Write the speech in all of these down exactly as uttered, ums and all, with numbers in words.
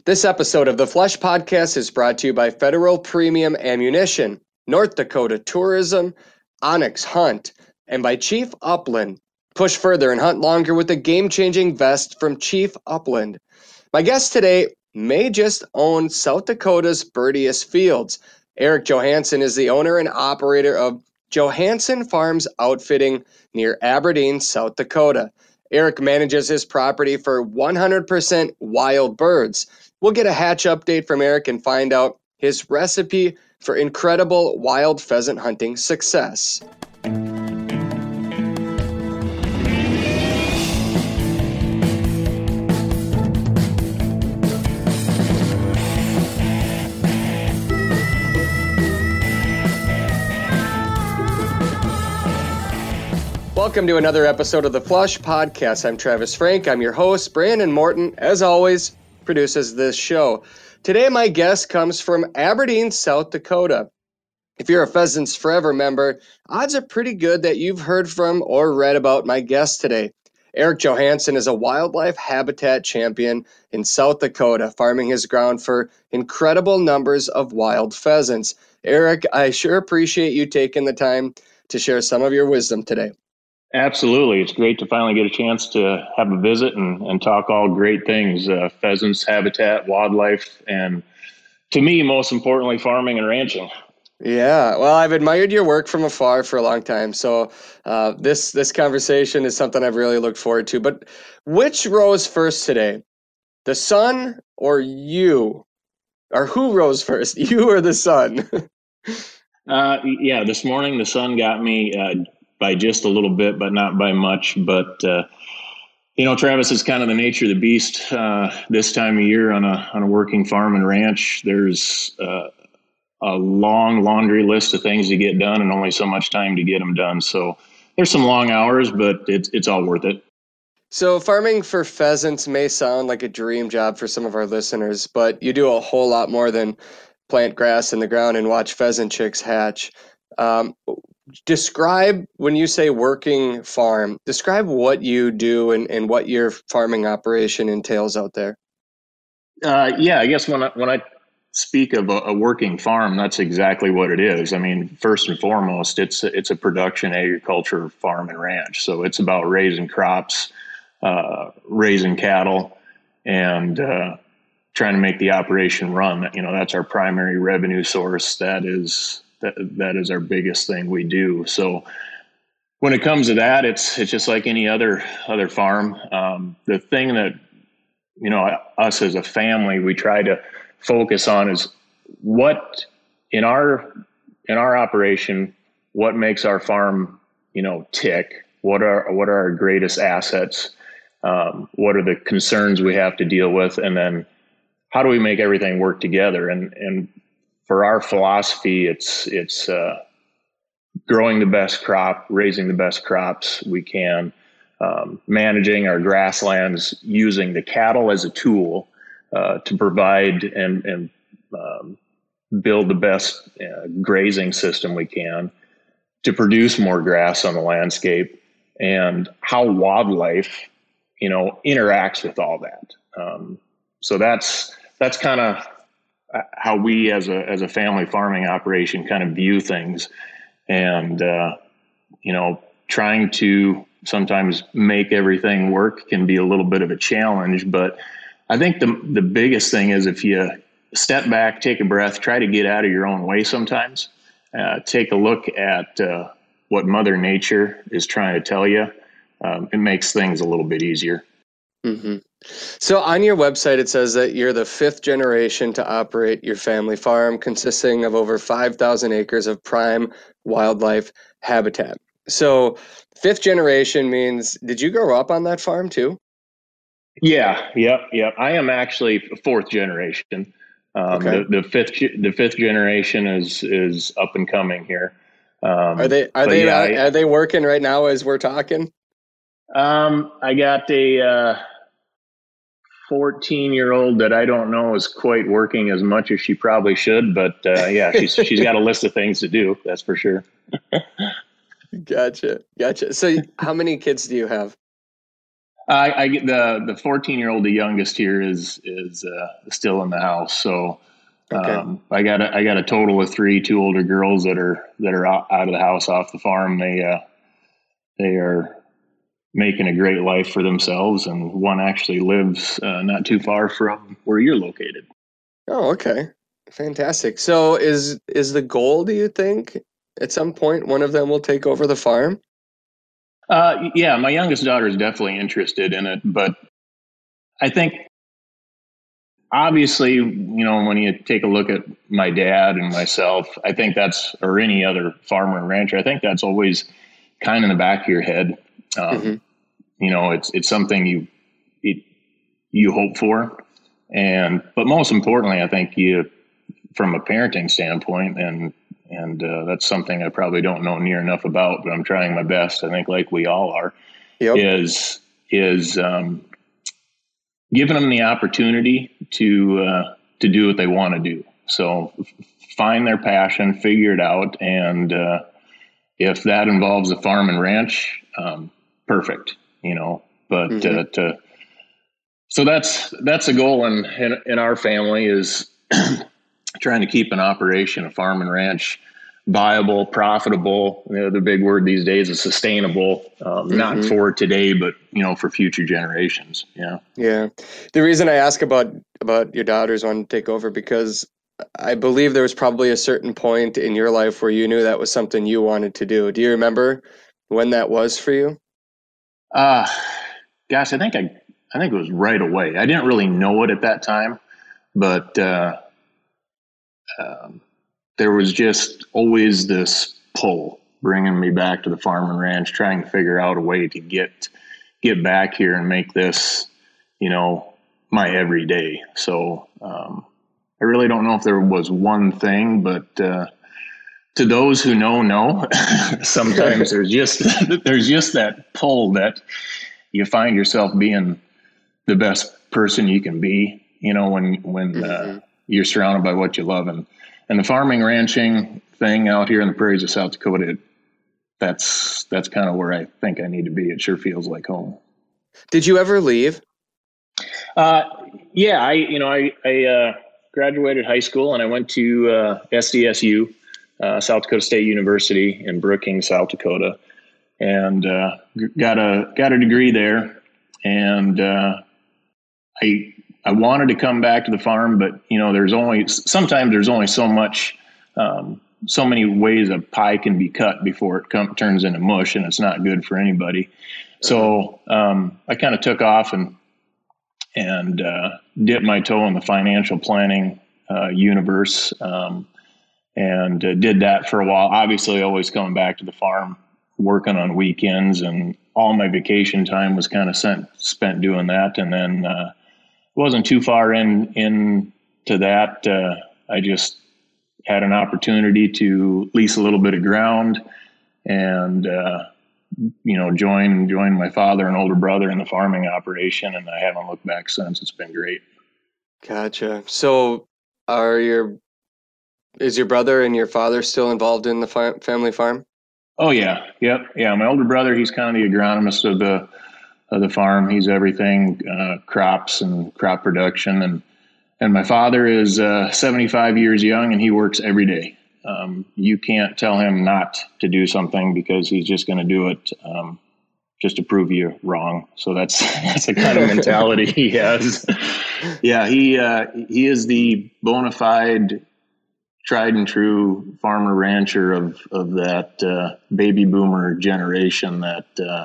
This episode of the Flush Podcast is brought to you by Federal Premium Ammunition, North Dakota Tourism, Onyx Hunt, and by Chief Upland. Push further and hunt longer with a game-changing vest from Chief Upland. My guest today may just own South Dakota's birdiest fields. Eric Johansson is the owner and operator of Johansson Farms Outfitting near Aberdeen, South Dakota. Eric manages his property for one hundred percent wild birds. We'll get a hatch update from Eric and find out his recipe for incredible wild pheasant hunting success. Welcome to another episode of the Flush Podcast. I'm Travis Frank. I'm your host. Brandon Morton, as always, produces this show. Today, my guest comes from Aberdeen, South Dakota. If you're a Pheasants Forever member, odds are pretty good that you've heard from or read about my guest today. Eric Johansson is a wildlife habitat champion in South Dakota, farming his ground for incredible numbers of wild pheasants. Eric, I sure appreciate you taking the time to share some of your wisdom today. Absolutely. It's great to finally get a chance to have a visit and, and talk all great things, uh, pheasants, habitat, wildlife, and to me, most importantly, farming and ranching. Yeah, well, I've admired your work from afar for a long time. So uh, this this conversation is something I've really looked forward to. But which rose first today? The sun or you? Or who rose first, you or the sun? uh, yeah, this morning the sun got me uh, by just a little bit, but not by much. But, uh, you know, Travis, is kind of the nature of the beast uh, this time of year on a on a working farm and ranch. There's uh, a long laundry list of things to get done and only so much time to get them done. So there's some long hours, but it's it's all worth it. So farming for pheasants may sound like a dream job for some of our listeners, but you do a whole lot more than plant grass in the ground and watch pheasant chicks hatch. Um, Describe, when you say working farm, describe what you do and, and what your farming operation entails out there. Uh, yeah, I guess when I, when I speak of a, a working farm, that's exactly what it is. I mean, first and foremost, it's a, it's a production agriculture farm and ranch. So it's about raising crops, uh, raising cattle, and uh, trying to make the operation run. You know, that's our primary revenue source. That is That, that is our biggest thing we do. So when it comes to that, it's it's just like any other other farm. Um, the thing that, you know, us as a family, we try to focus on is what in our in our operation, what makes our farm, you know, tick. What are what are our greatest assets? Um, what are the concerns we have to deal with, and then how do we make everything work together? And and For our philosophy, it's it's uh, growing the best crop, raising the best crops we can, um, managing our grasslands, using the cattle as a tool uh, to provide and, and um, build the best uh, grazing system we can to produce more grass on the landscape, and how wildlife, you know, interacts with all that. Um, so that's that's kind of how we as a as a family farming operation kind of view things, and uh, you know, trying to sometimes make everything work can be a little bit of a challenge. But I think the the biggest thing is if you step back, take a breath, try to get out of your own way sometimes, uh, take a look at uh, what Mother Nature is trying to tell you. Um, it makes things a little bit easier. Mm-hmm. So on your website, it says that you're the fifth generation to operate your family farm, consisting of over five thousand acres of prime wildlife habitat. So fifth generation means, did you grow up on that farm too? Yeah, yep, yep. I am actually fourth generation. Um, okay. the, the fifth the fifth generation is is up and coming here. Um, are they are they yeah, are, I, are they working right now as we're talking? Um, I got a uh, fourteen year old that I don't know is quite working as much as she probably should, but uh, yeah, she's she's got a list of things to do. That's for sure. Gotcha, gotcha. So, how many kids do you have? I, I get the the fourteen year old, the youngest here, is is uh, still in the house. So Okay. um, I got a, I got a total of three, two older girls that are that are out, out of the house, off the farm. They uh, they are making a great life for themselves, and one actually lives uh, not too far from where you're located. Oh, okay. Fantastic. So is is the goal, do you think, at some point one of them will take over the farm? Uh, yeah, my youngest daughter is definitely interested in it, but I think obviously, you know, when you take a look at my dad and myself, I think that's, or any other farmer and rancher, I think that's always kind of in the back of your head. Um, Mm-hmm. You know, it's it's something you it, you hope for, and but most importantly, I think you, from a parenting standpoint, and and uh, that's something I probably don't know near enough about, but I'm trying my best. I think, like we all are, Yep. is is um, giving them the opportunity to uh, to do what they want to do. So find their passion, figure it out, and uh, if that involves a farm and ranch, um, perfect. You know, but Mm-hmm. uh, to so that's that's a goal in in, in our family, is trying to keep an operation, a farm and ranch, viable, profitable. You know, the big word these days is sustainable, um, not Mm-hmm. for today, but, you know, for future generations. Yeah. Yeah. The reason I ask about about your daughters wanting to take over, because I believe there was probably a certain point in your life where you knew that was something you wanted to do. Do you remember when that was for you? Uh, gosh, I think I, I think it was right away. I didn't really know it at that time, but, uh, um, there was just always this pull bringing me back to the farm and ranch, trying to figure out a way to get, get back here and make this, you know, my everyday. So, um, I really don't know if there was one thing, but, uh, to those who know, know, sometimes there's just, there's just that pull that you find yourself being the best person you can be, you know, when, when, uh, Mm-hmm. you're surrounded by what you love. And, and the farming, ranching thing out here in the prairies of South Dakota, it, that's, that's kind of where I think I need to be. It sure feels like home. Did you ever leave? Uh, yeah, I, you know, I, I, uh, graduated high school and I went to, uh, S D S U, uh, South Dakota State University in Brookings, South Dakota, and, uh, got a, got a degree there. And, uh, I, I wanted to come back to the farm, but, you know, there's only, sometimes there's only so much, um, so many ways a pie can be cut before it come, turns into mush, and it's not good for anybody. Uh-huh. So, um, I kind of took off and, and uh, dipped my toe in the financial planning uh, universe, um, and uh, did that for a while. Obviously, always coming back to the farm, working on weekends, and all my vacation time was kind of sent, spent doing that. And then uh, wasn't too far in into that. Uh, I just had an opportunity to lease a little bit of ground, and uh, you know, join join my father and older brother in the farming operation, and I haven't looked back since. It's been great. Gotcha. So are your is your brother and your father still involved in the fi- family farm? Oh yeah, yep, yeah. My older brother, he's kind of the agronomist of the of the farm. He's everything uh, crops and crop production, and and my father is uh, seventy-five years young, and he works every day. Um, you can't tell him not to do something because he's just going to do it. Um, just to prove you wrong. So that's that's the kind of mentality he has. Yeah, he uh, he is the bona fide, tried and true farmer rancher of of that uh, baby boomer generation that uh,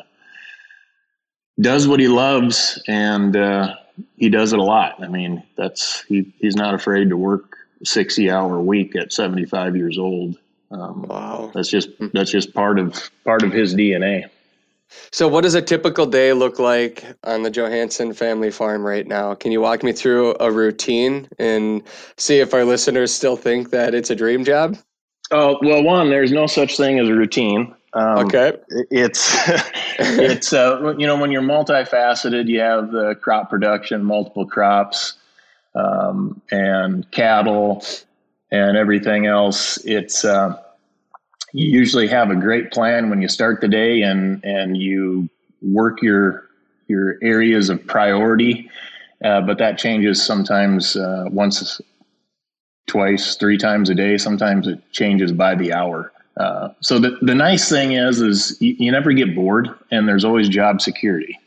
does what he loves, and uh, he does it a lot. I mean, that's he he's not afraid to work a sixty hour week at seventy-five years old. Um, Wow. that's just that's just part of part of his D N A. So what does a typical day look like on the Johansson family farm right now? Can you walk me through a routine and see if our listeners still think that it's a dream job? Oh, well, one, there's no such thing as a routine. Um, Okay. it's, it's, uh, you know, when you're multifaceted, you have the crop production, multiple crops, um, and cattle and everything else. It's, uh, you usually have a great plan when you start the day, and, and you work your, your areas of priority, uh, but that changes sometimes uh, once, twice, three times a day. Sometimes it changes by the hour. Uh, so the, the nice thing is, is you, you never get bored, and there's always job security.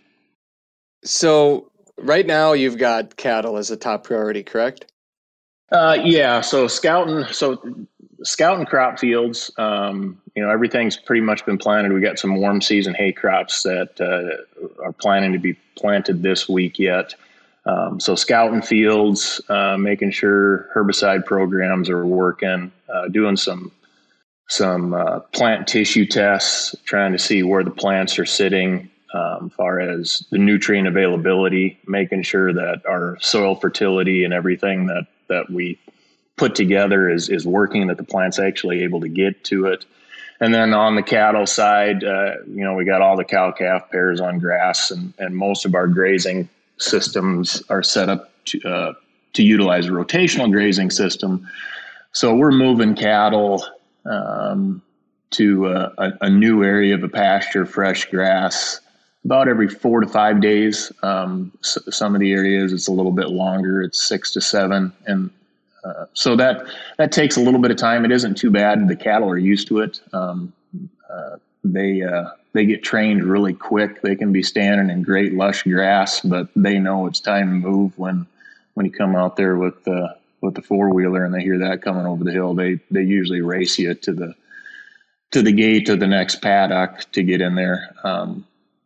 So right now you've got cattle as a top priority, correct? Uh, yeah. So scouting, so scouting crop fields, um, you know, everything's pretty much been planted. We got some warm season hay crops that uh, are planning to be planted this week yet. Um, so scouting fields, uh, making sure herbicide programs are working, uh, doing some some uh, plant tissue tests, trying to see where the plants are sitting, um, as far as the nutrient availability, making sure that our soil fertility and everything that that we put together is is working, that the plant's actually able to get to it. And then on the cattle side, uh, you know, we got all the cow-calf pairs on grass, and, and most of our grazing systems are set up to, uh, to utilize a rotational grazing system. So we're moving cattle um, to a, a, a new area of a pasture, fresh grass, about every four to five days. Um, so some of the areas it's a little bit longer; it's six to seven, and uh, so that that takes a little bit of time. It isn't too bad. The cattle are used to it. Um, uh, they uh, they get trained really quick. They can be standing in great lush grass, but they know it's time to move when when you come out there with the with the four wheeler and they hear that coming over the hill. They they usually race you to the to the gate of the next paddock to get in there. Um,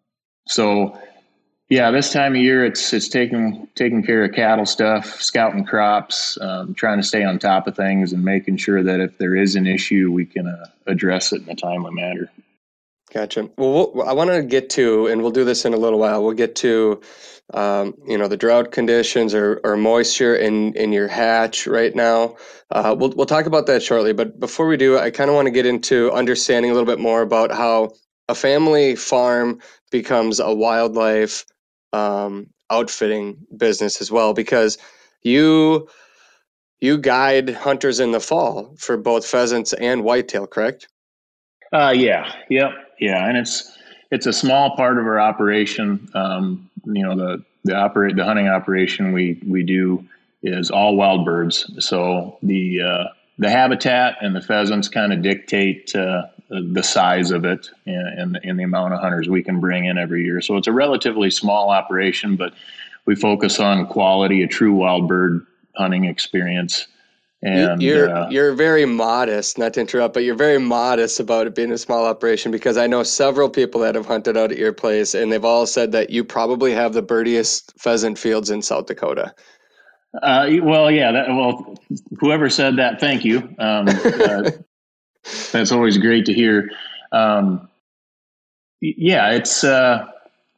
So, yeah, this time of year, it's it's taking taking care of cattle stuff, scouting crops, um, trying to stay on top of things, and making sure that if there is an issue, we can uh, address it in a timely manner. Gotcha. Well, we'll I want to get to, and we'll do this in a little while. We'll get to, um, you know, the drought conditions or, or moisture in, in your hatch right now. Uh, we'll we'll talk about that shortly. But before we do, I kind of want to get into understanding a little bit more about how a family farm becomes a wildlife um, outfitting business as well, because you you guide hunters in the fall for both pheasants and whitetail, correct? Uh, yeah, yep, yeah, and it's it's a small part of our operation. Um, you know, the the operate the hunting operation we we do is all wild birds. So the uh, the habitat and the pheasants kind of dictate uh, the size of it and, and, and the amount of hunters we can bring in every year. So it's a relatively small operation, but we focus on quality, a true wild bird hunting experience. And You're uh, you're very modest, not to interrupt, but you're very modest about it being a small operation, because I know several people that have hunted out at your place, and they've all said that you probably have the birdiest pheasant fields in South Dakota. uh, well, yeah, that, well, whoever said that, thank you. Um, uh, that's always great to hear. Um, yeah, it's uh,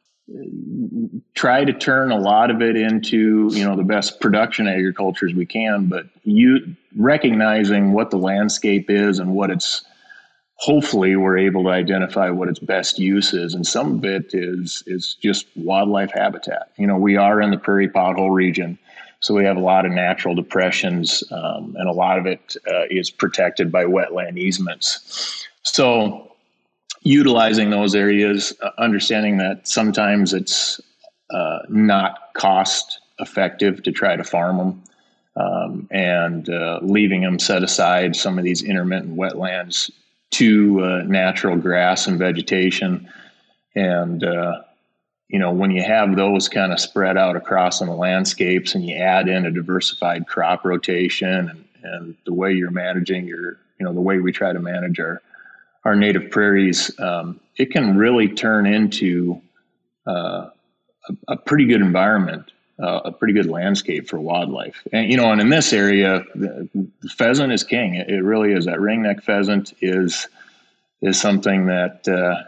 try to turn a lot of it into, you know, the best production agriculture as we can, but you recognizing what the landscape is and what it's, hopefully we're able to identify what its best use is. And some of it is, is just wildlife habitat. You know, we are in the prairie pothole region, so we have a lot of natural depressions, um, and a lot of it uh, is protected by wetland easements. So utilizing those areas, uh, understanding that sometimes it's uh, not cost effective to try to farm them, um, and uh, leaving them set aside, some of these intermittent wetlands, to uh, natural grass and vegetation. And, uh, you know, when you have those kind of spread out across on the landscapes and you add in a diversified crop rotation, and, and the way you're managing your, you know, the way we try to manage our, our native prairies, um, it can really turn into uh, a, a pretty good environment, uh, a pretty good landscape for wildlife. And, you know, and in this area, the, the pheasant is king. It, it really is. That ringneck pheasant is, is something that uh,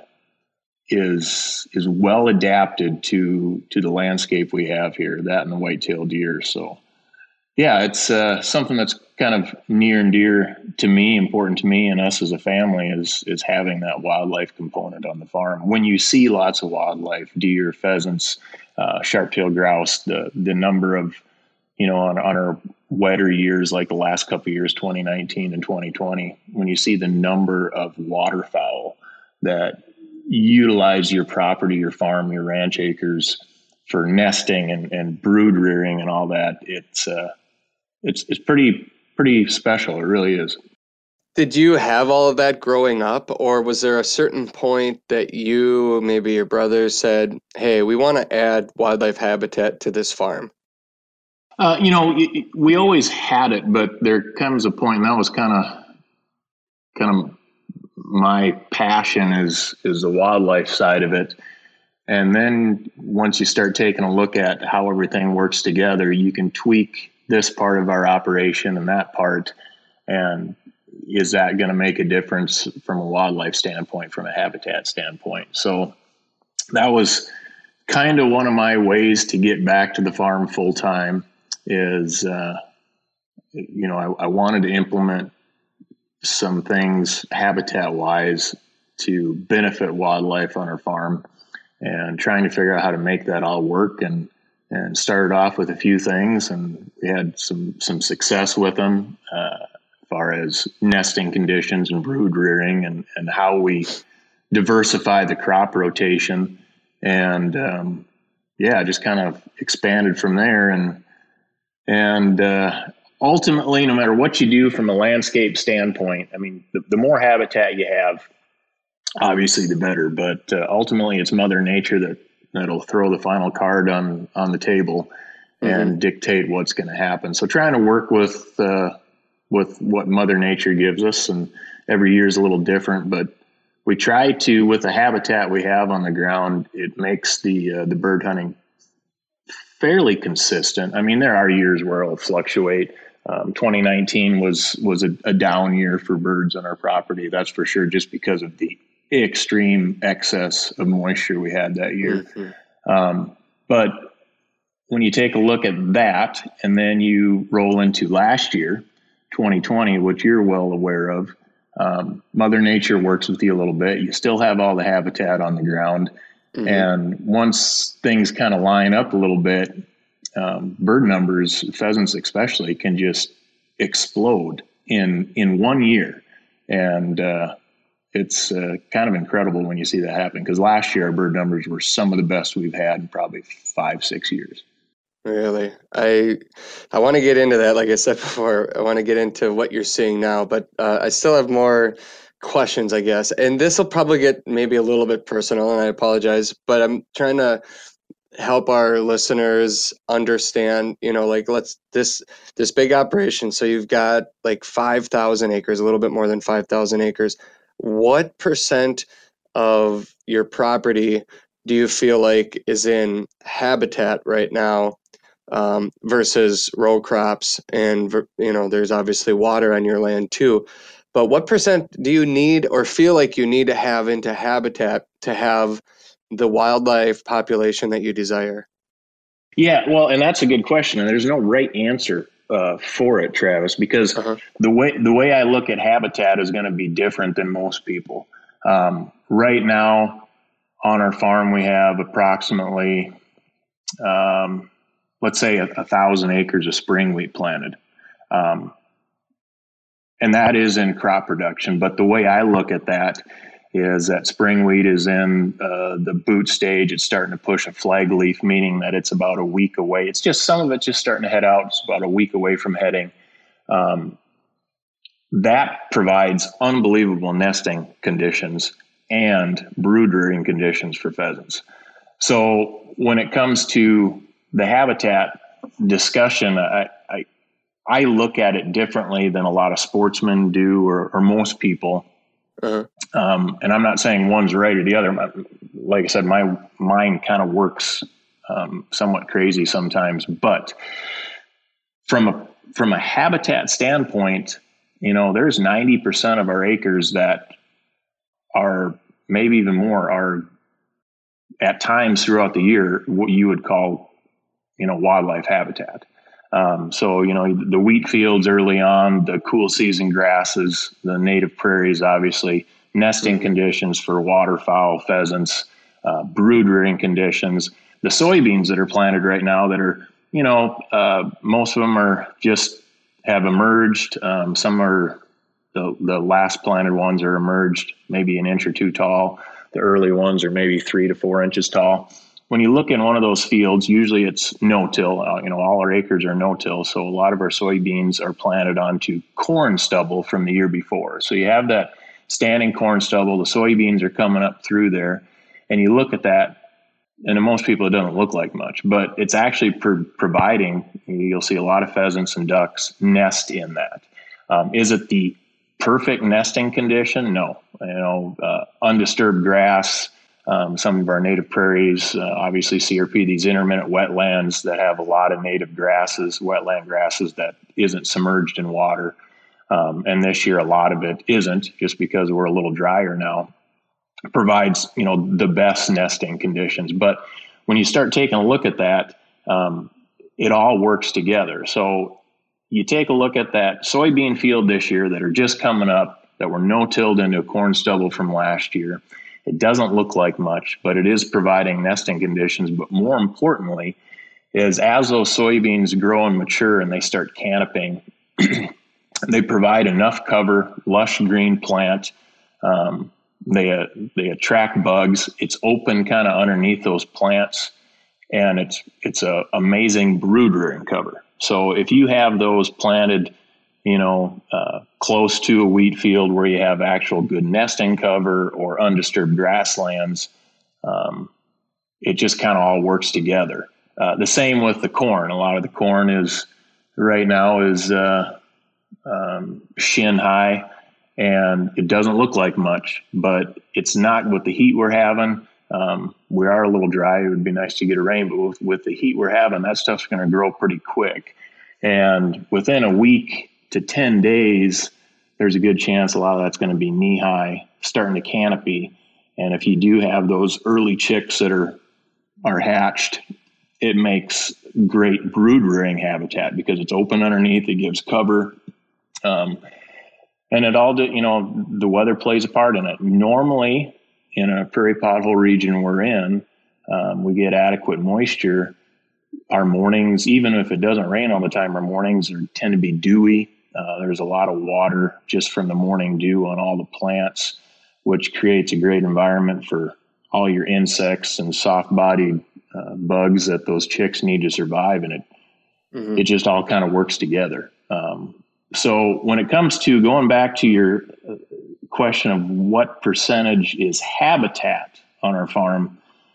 is, is well adapted to, to the landscape we have here, that and the white-tailed deer. So, yeah, it's uh, something that's kind of near and dear to me, important to me and us as a family, is is having that wildlife component on the farm. When you see lots of wildlife, deer, pheasants, uh, sharp-tailed grouse, the the number of, you know, on, on our wetter years like the last couple of years, twenty nineteen and twenty twenty, when you see the number of waterfowl that utilize your property, your farm, your ranch acres for nesting and, and brood rearing and all that, it's uh, it's it's pretty pretty special. It really is. Did you have all of that growing up, or was there a certain point that you, maybe your brothers, said, hey, we want to add wildlife habitat to this farm? Uh, you know, we always had it, but there comes a point, and that was kind of kind of my passion is is the wildlife side of it. And then once you start taking a look at how everything works together, you can tweak this part of our operation and that part. And is that going to make a difference from a wildlife standpoint, from a habitat standpoint? So that was kind of one of my ways to get back to the farm full time is, uh, you know, I, I wanted to implement some things habitat wise to benefit wildlife on our farm, and trying to figure out how to make that all work, and and started off with a few things, and we had some some success with them uh, as far as nesting conditions and brood rearing, and and how we diversify the crop rotation, and um, yeah, just kind of expanded from there. And and uh, ultimately, no matter what you do from a landscape standpoint, I mean, the, the more habitat you have, obviously the better, but uh, ultimately it's Mother Nature that that'll throw the final card on on the table and mm-hmm. dictate what's going to happen. So trying to work with uh, with what Mother Nature gives us, and every year is a little different, but we try to, with the habitat we have on the ground, it makes the uh, the bird hunting fairly consistent. I mean, there are years where it'll fluctuate. Um, twenty nineteen was was a, a down year for birds on our property, that's for sure, just because of the extreme excess of moisture we had that year. Mm-hmm. Um, but when you take a look at that, and then you roll into last year, twenty twenty, which you're well aware of, um, Mother Nature works with you a little bit. You still have all the habitat on the ground. Mm-hmm. And once things kind of line up a little bit, um, bird numbers, pheasants especially, can just explode in in one year. And uh, it's uh, kind of incredible when you see that happen, because last year our bird numbers were some of the best we've had in probably five, six years. Really? I I want to get into that. Like I said before, I want to get into what you're seeing now, but uh, I still have more questions, I guess. And this will probably get maybe a little bit personal, and I apologize, but I'm trying to help our listeners understand, you know, like let's this this big operation. So you've got like five thousand acres, a little bit more than five thousand acres. What percent of your property do you feel like is in habitat right now, um, versus row crops? And, you know, there's obviously water on your land too. But what percent do you need or feel like you need to have into habitat to have the wildlife population that you desire? Yeah, well, and that's a good question. And there's no right answer uh, for it, Travis, because uh-huh. the way the way I look at habitat is going to be different than most people. Um, right now on our farm, we have approximately, um, let's say, a, a thousand acres of spring wheat planted. Um, and that is in crop production. But the way I look at that is that spring wheat is in uh, the boot stage. It's starting to push a flag leaf, meaning that it's about a week away. It's just some of it's just starting to head out. It's about a week away from heading. Um, that provides unbelievable nesting conditions and brood rearing conditions for pheasants. So when it comes to the habitat discussion, I, I, I look at it differently than a lot of sportsmen do, or, or most people. Uh-huh. Um, and I'm not saying one's right or the other. Like I said, my mind kind of works um, somewhat crazy sometimes. But from a from a habitat standpoint, you know, there's ninety percent of our acres that are, maybe even more, are at times throughout the year what you would call, you know, wildlife habitat. Um, so, you know, the wheat fields early on, the cool season grasses, the native prairies, obviously, nesting mm-hmm. conditions for waterfowl, pheasants, uh, brood rearing conditions, the soybeans that are planted right now that are, you know, uh, most of them are just have emerged. Um, some are, the, the last planted ones are emerged maybe an inch or two tall. the early ones are maybe three to four inches tall. When you look in one of those fields, usually it's no-till. Uh, you know, all our acres are no-till, so a lot of our soybeans are planted onto corn stubble from the year before. So you have that standing corn stubble, the soybeans are coming up through there, and you look at that, and to most people it doesn't look like much, but it's actually pro- providing, you'll see a lot of pheasants and ducks nest in that. Um, is it the perfect nesting condition? No. You know, uh, undisturbed grass, um, some of our native prairies, uh, obviously C R P, these intermittent wetlands that have a lot of native grasses, wetland grasses that isn't submerged in water. Um, and this year, a lot of it isn't, just because we're a little drier now, provides, you know, the best nesting conditions. But when you start taking a look at that, um, it all works together. So you take a look at that soybean field this year that are just coming up, that were no-tilled into a corn stubble from last year. It doesn't look like much, but it is providing nesting conditions. But more importantly is, as those soybeans grow and mature and they start canopying, they provide enough cover, lush green plant. Um, they uh, they attract bugs. It's open kind of underneath those plants, and it's it's a amazing brood rearing cover. So if you have those planted, you know, uh, close to a wheat field where you have actual good nesting cover or undisturbed grasslands, um, it just kind of all works together. Uh, the same with the corn. A lot of the corn is right now is uh, um, shin high, and it doesn't look like much, but it's not with the heat we're having. Um, we are a little dry. It would be nice to get a rain, but with, with the heat we're having, that stuff's going to grow pretty quick. And within a week to ten days, there's a good chance a lot of that's going to be knee high, starting to canopy. And if you do have those early chicks that are, are hatched, it makes great brood rearing habitat because it's open underneath. It gives cover. Um, and it all, you know, the weather plays a part in it. Normally, in a prairie pothole region we're in, um, we get adequate moisture. Our mornings, even if it doesn't rain all the time, our mornings are, tend to be dewy. Uh, there's a lot of water just from the morning dew on all the plants, which creates a great environment for all your insects and soft-bodied uh, bugs that those chicks need to survive. And it, mm-hmm. it just all kind of works together. Um, so when it comes to going back to your question of what percentage is habitat on our farm,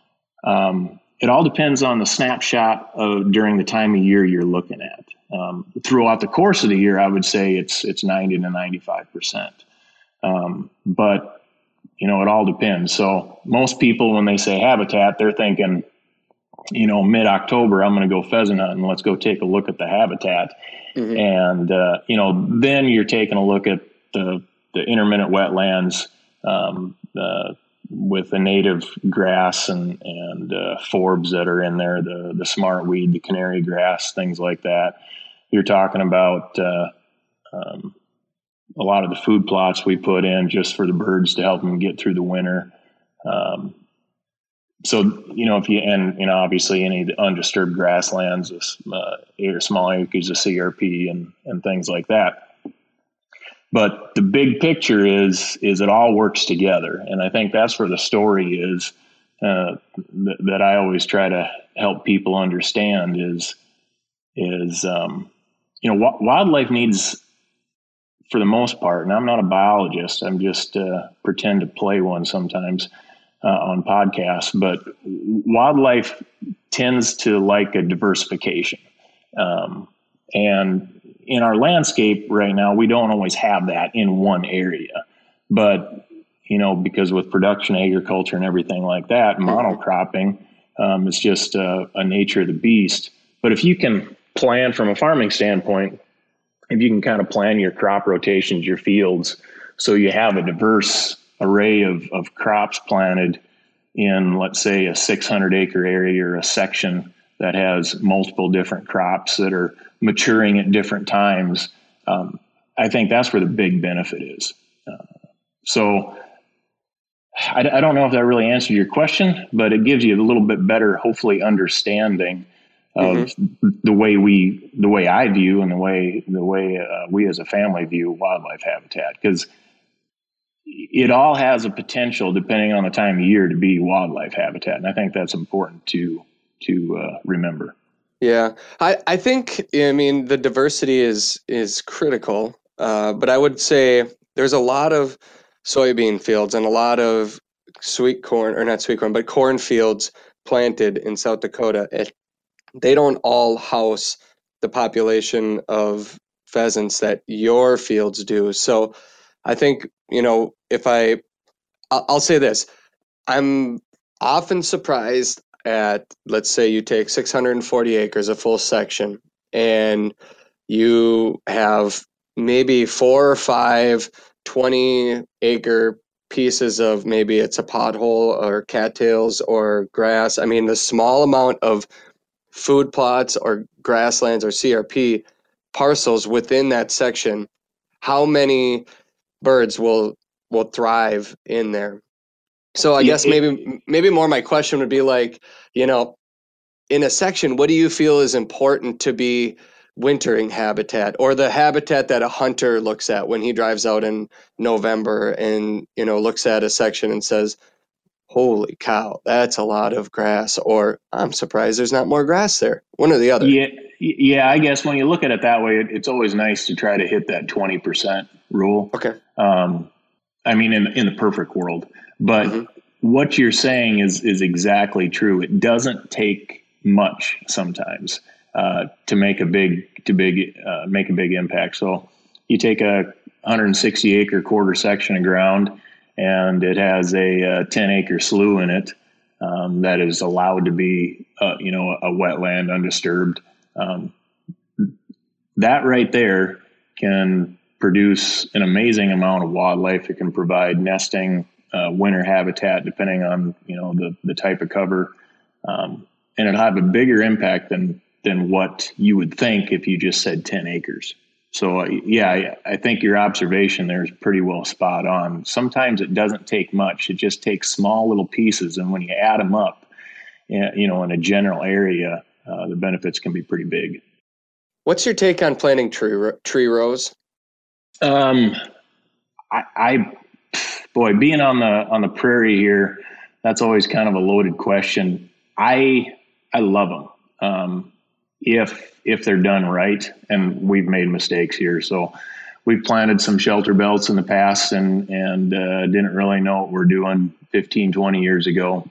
um, it all depends on the snapshot of during the time of year you're looking at. Um, throughout the course of the year, I would say it's it's ninety to ninety-five percent. Um, but, you know, it all depends. So most people, when they say habitat, they're thinking, you know, mid-October, I'm going to go pheasant hunting. Let's go take a look at the habitat. Mm-hmm. And, uh, you know, then you're taking a look at the, the intermittent wetlands, um, uh, with the native grass and, and uh, forbs that are in there, the, the smartweed, the canary grass, things like that. You're talking about uh, um, a lot of the food plots we put in just for the birds to help them get through the winter. Um, so, you know, if you, and, you know, obviously any of the undisturbed grasslands, uh, or small acres of C R P and, and things like that. But the big picture is, is it all works together. And I think that's where the story is, uh, th- that I always try to help people understand is, is, um, you know, w- wildlife needs, for the most part, and I'm not a biologist, I'm just, uh, pretend to play one sometimes, uh, on podcasts, but wildlife tends to like a diversification. Um, and in our landscape right now, we don't always have that in one area, but, you know, because with production agriculture and everything like that, monocropping, um, is just a, a nature of the beast. But if you can plan from a farming standpoint, if you can kind of plan your crop rotations, your fields, so you have a diverse array of, of crops planted in, let's say, a six hundred acre area or a section that has multiple different crops that are maturing at different times. Um, I think that's where the big benefit is. Uh, so I, I don't know if that really answered your question, but it gives you a little bit better, hopefully, understanding of mm-hmm. the way we, the way I view and the way, the way uh, we as a family view wildlife habitat. Because it all has a potential, depending on the time of year, to be wildlife habitat, and I think that's important to to uh, remember. Yeah, I, I think, I mean, the diversity is is critical, uh, but I would say there's a lot of soybean fields and a lot of sweet corn, or not sweet corn, but corn fields planted in South Dakota. It, they don't all house the population of pheasants that your fields do. So I think, you know, if I, I'll, I'll say this, I'm often surprised at, let's say you take six hundred forty acres, a full section, and you have maybe four or five twenty acre pieces of, maybe it's a pothole or cattails or grass. I mean, the small amount of food plots or grasslands or C R P parcels within that section, how many birds will will thrive in there? So I Yeah, guess it, maybe maybe more my question would be like, you know, in a section, what do you feel is important to be wintering habitat, or the habitat that a hunter looks at when he drives out in November and, you know, looks at a section and says, "Holy cow, that's a lot of grass," or "I'm surprised there's not more grass there." One or the other. yeah, yeah. I guess when you look at it that way, it, it's always nice to try to hit that twenty percent rule. Okay. Um, I mean, in in the perfect world, Mm-hmm. but what you're saying is is exactly true. It doesn't take much sometimes uh, to make a big to big uh, make a big impact. So you take a one hundred sixty acre quarter section of ground, and it has a, a ten acre slough in it um, that is allowed to be uh, you know a wetland undisturbed. Um, that right there can produce an amazing amount of wildlife. It can provide nesting, uh, winter habitat, depending on you know the the type of cover, um, and it'll have a bigger impact than than what you would think if you just said ten acres. So uh, yeah, I, I think your observation there is pretty well spot on. Sometimes it doesn't take much; it just takes small little pieces, and when you add them up, you know, in a general area, uh, the benefits can be pretty big. What's your take on planting tree tree rows? Um, I, I, boy, being on the on the prairie here, that's always kind of a loaded question. I I love them um, if if they're done right, and we've made mistakes here. So we've planted some shelter belts in the past, and and uh, didn't really know what we're doing fifteen, twenty years ago.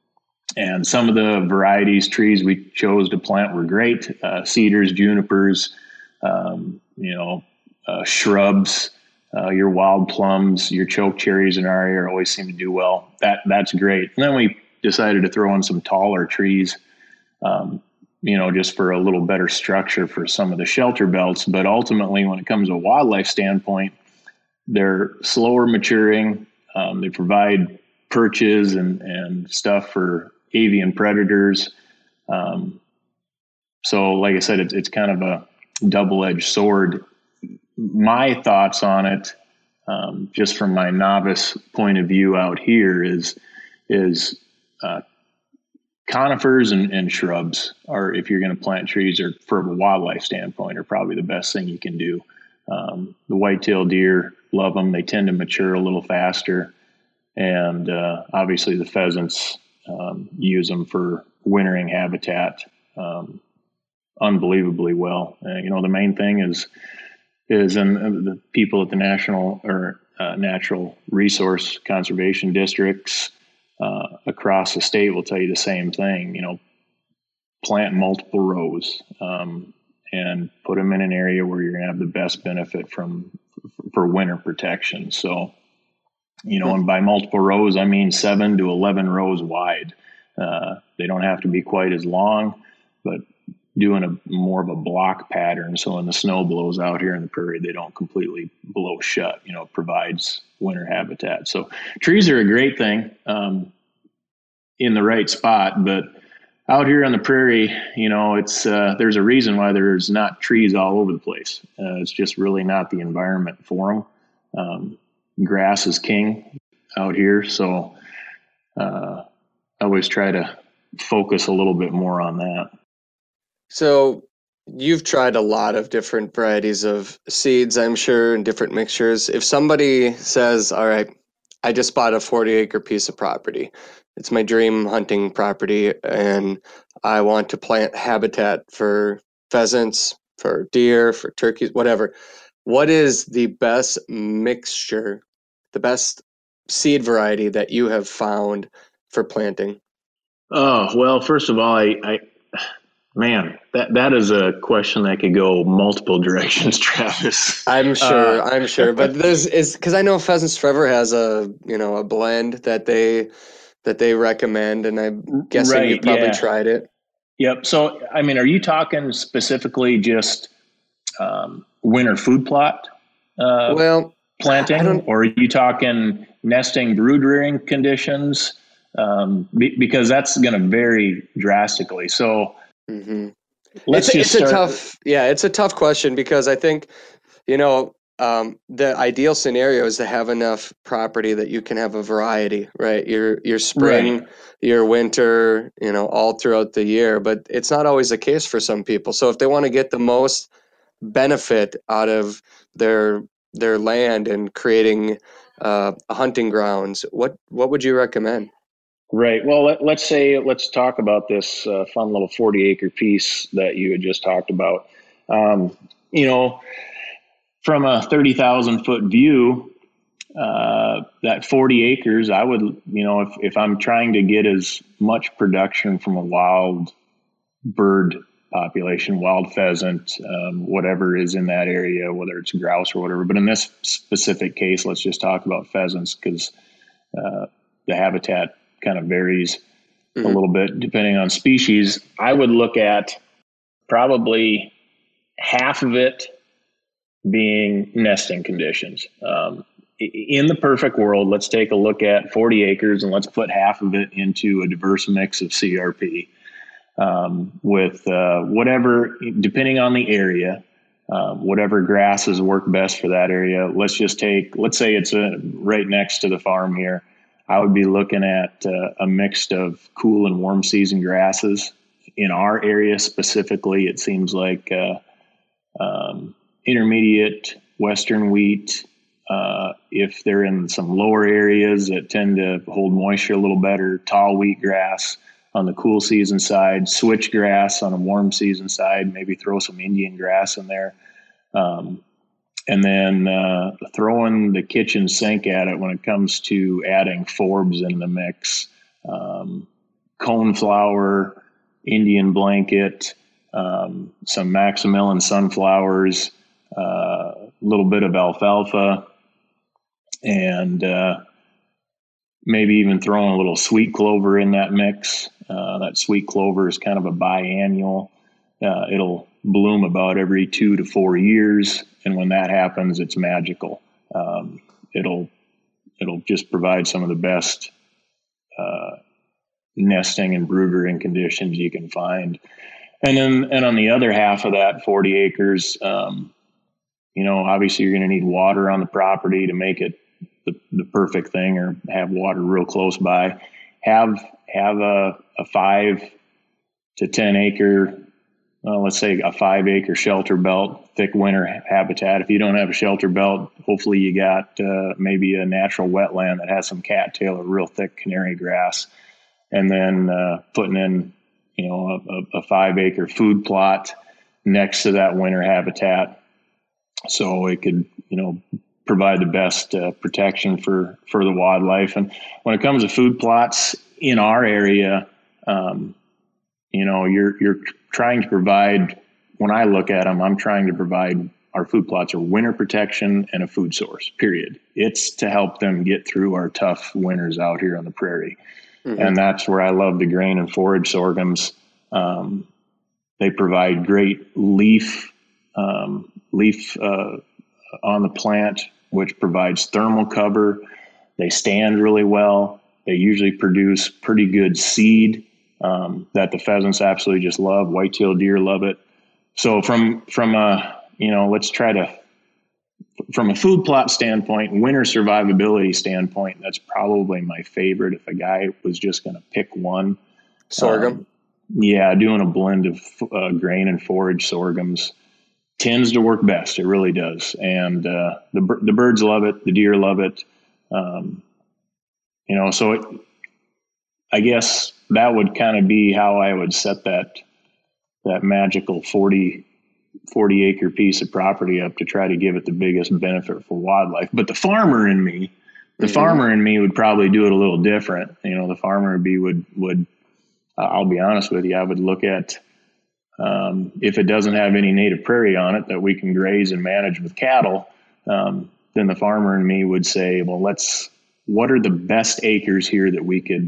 And some of the varieties trees we chose to plant were great: uh, cedars, junipers, um, you know, uh, shrubs. Uh, your wild plums, your choke cherries in our area always seem to do well. That that's great. And then we decided to throw in some taller trees, um, you know, just for a little better structure for some of the shelter belts. But ultimately, when it comes to a wildlife standpoint, they're slower maturing. Um, they provide perches and and stuff for avian predators. Um, so, like I said, it's it's kind of a double-edged sword. My thoughts on it, um, just from my novice point of view out here, is is uh, conifers and, and shrubs are, if you're going to plant trees, or from a wildlife standpoint, are probably the best thing you can do. Um, the white-tailed deer love them; they tend to mature a little faster, and uh, obviously the pheasants um, use them for wintering habitat um, unbelievably well. Uh, you know, the main thing is is and the people at the national or uh, natural resource conservation districts uh, across the state will tell you the same thing. You know, plant multiple rows um, and put them in an area where you're going to have the best benefit from for winter protection. So, you know, and by multiple rows, I mean seven to eleven rows wide. Uh, they don't have to be quite as long, but doing a more of a block pattern. So when the snow blows out here in the prairie, they don't completely blow shut. You know, it provides winter habitat. So trees are a great thing um, in the right spot, but out here on the prairie, you know, it's uh, there's a reason why there's not trees all over the place. Uh, it's just really not the environment for them. Um, grass is king out here, so uh, I always try to focus a little bit more on that. So you've tried a lot of different varieties of seeds, I'm sure, and different mixtures. If somebody says, all right, I just bought a forty acre piece of property. It's my dream hunting property, and I want to plant habitat for pheasants, for deer, for turkeys, whatever. What is the best mixture, the best seed variety that you have found for planting? Oh, well, first of all, I, I man, that, that is a question that could go multiple directions, Travis. I'm sure, Uh, I'm sure, but there's is because I know Pheasants Forever has a you know a blend that they that they recommend, and I'm guessing right. you've probably Yeah. tried it. Yep. So, I mean, are you talking specifically just um, winter food plot uh, Well, I planting, don't. or are you talking nesting brood rearing conditions? Um, be, because that's going to vary drastically. So hmm It's let's a, just it's a start. tough, yeah, it's a tough question because I think you know um, the ideal scenario is to have enough property that you can have a variety, right? Your your Right. spring, your winter, you know, all throughout the year. But it's not always the case for some people. So if they want to get the most benefit out of their their land and creating uh, hunting grounds, what what would you recommend? Right. Well, let, let's say, let's talk about this uh, fun little forty acre piece that you had just talked about. Um, you know, from a thirty thousand foot view, uh, that forty acres, I would, you know, if, if I'm trying to get as much production from a wild bird population, wild pheasant, um, whatever is in that area, whether it's grouse or whatever. But in this specific case, let's just talk about pheasants because uh, the habitat kind of varies a Mm-hmm. little bit depending on species. I would look at probably half of it being nesting conditions. Um, in the perfect world, let's take a look at forty acres and let's put half of it into a diverse mix of C R P um, with uh, whatever, depending on the area, uh, whatever grasses work best for that area. Let's just take, let's say it's a, right next to the farm here. I would be looking at uh, a mix of cool and warm season grasses. In our area specifically, it seems like uh, um, intermediate western wheat. Uh, if they're in some lower areas that tend to hold moisture a little better, tall wheatgrass on the cool season side, switchgrass on a warm season side, maybe throw some Indian grass in there. Um, and then uh, throwing the kitchen sink at it when it comes to adding forbs in the mix, um, coneflower, Indian blanket, um, some Maximilian sunflowers, a uh, little bit of alfalfa, and uh, maybe even throwing a little sweet clover in that mix. Uh, that sweet clover is kind of a biannual. Uh, it'll bloom about every two to four years, and when that happens, it's magical. Um, it'll it'll just provide some of the best uh, nesting and brood rearing conditions you can find. And then, and on the other half of that forty acres, um, you know, obviously you're going to need water on the property to make it the, the perfect thing, or have water real close by. Have have a, a five to ten acre, well, let's say a five acre shelter belt, thick winter habitat. If you don't have a shelter belt, hopefully you got uh, maybe a natural wetland that has some cattail or real thick canary grass, and then uh, putting in, you know, a, a five acre food plot next to that winter habitat, so it could, you know, provide the best uh, protection for, for the wildlife. And when it comes to food plots in our area, um, you know, you're, you're trying to provide, when I look at them, I'm trying to provide, our food plots are winter protection and a food source, period. It's to help them get through our tough winters out here on the prairie. Mm-hmm. And that's where I love the grain and forage sorghums. Um, they provide great leaf, um, leaf uh, on the plant, which provides thermal cover. They stand really well. They usually produce pretty good seed um, that the pheasants absolutely just love. White-tailed deer love it. So from from a, you know, let's try to, from a food plot standpoint, winter survivability standpoint, that's probably my favorite. If a guy was just going to pick one, Sorghum. Um, yeah, doing a blend of uh, grain and forage sorghums tends to work best. It really does. And uh, the the birds love it. The deer love it. Um, you know, so it, I guess that would kind of be how I would set that, that magical forty, forty acre piece of property up to try to give it the biggest benefit for wildlife. But the farmer in me, the mm-hmm. farmer in me would probably do it a little different. You know, the farmer would be, would, would, uh, I'll be honest with you, I would look at, um, if it doesn't have any native prairie on it that we can graze and manage with cattle, um, then the farmer in me would say, well, let's, what are the best acres here that we could,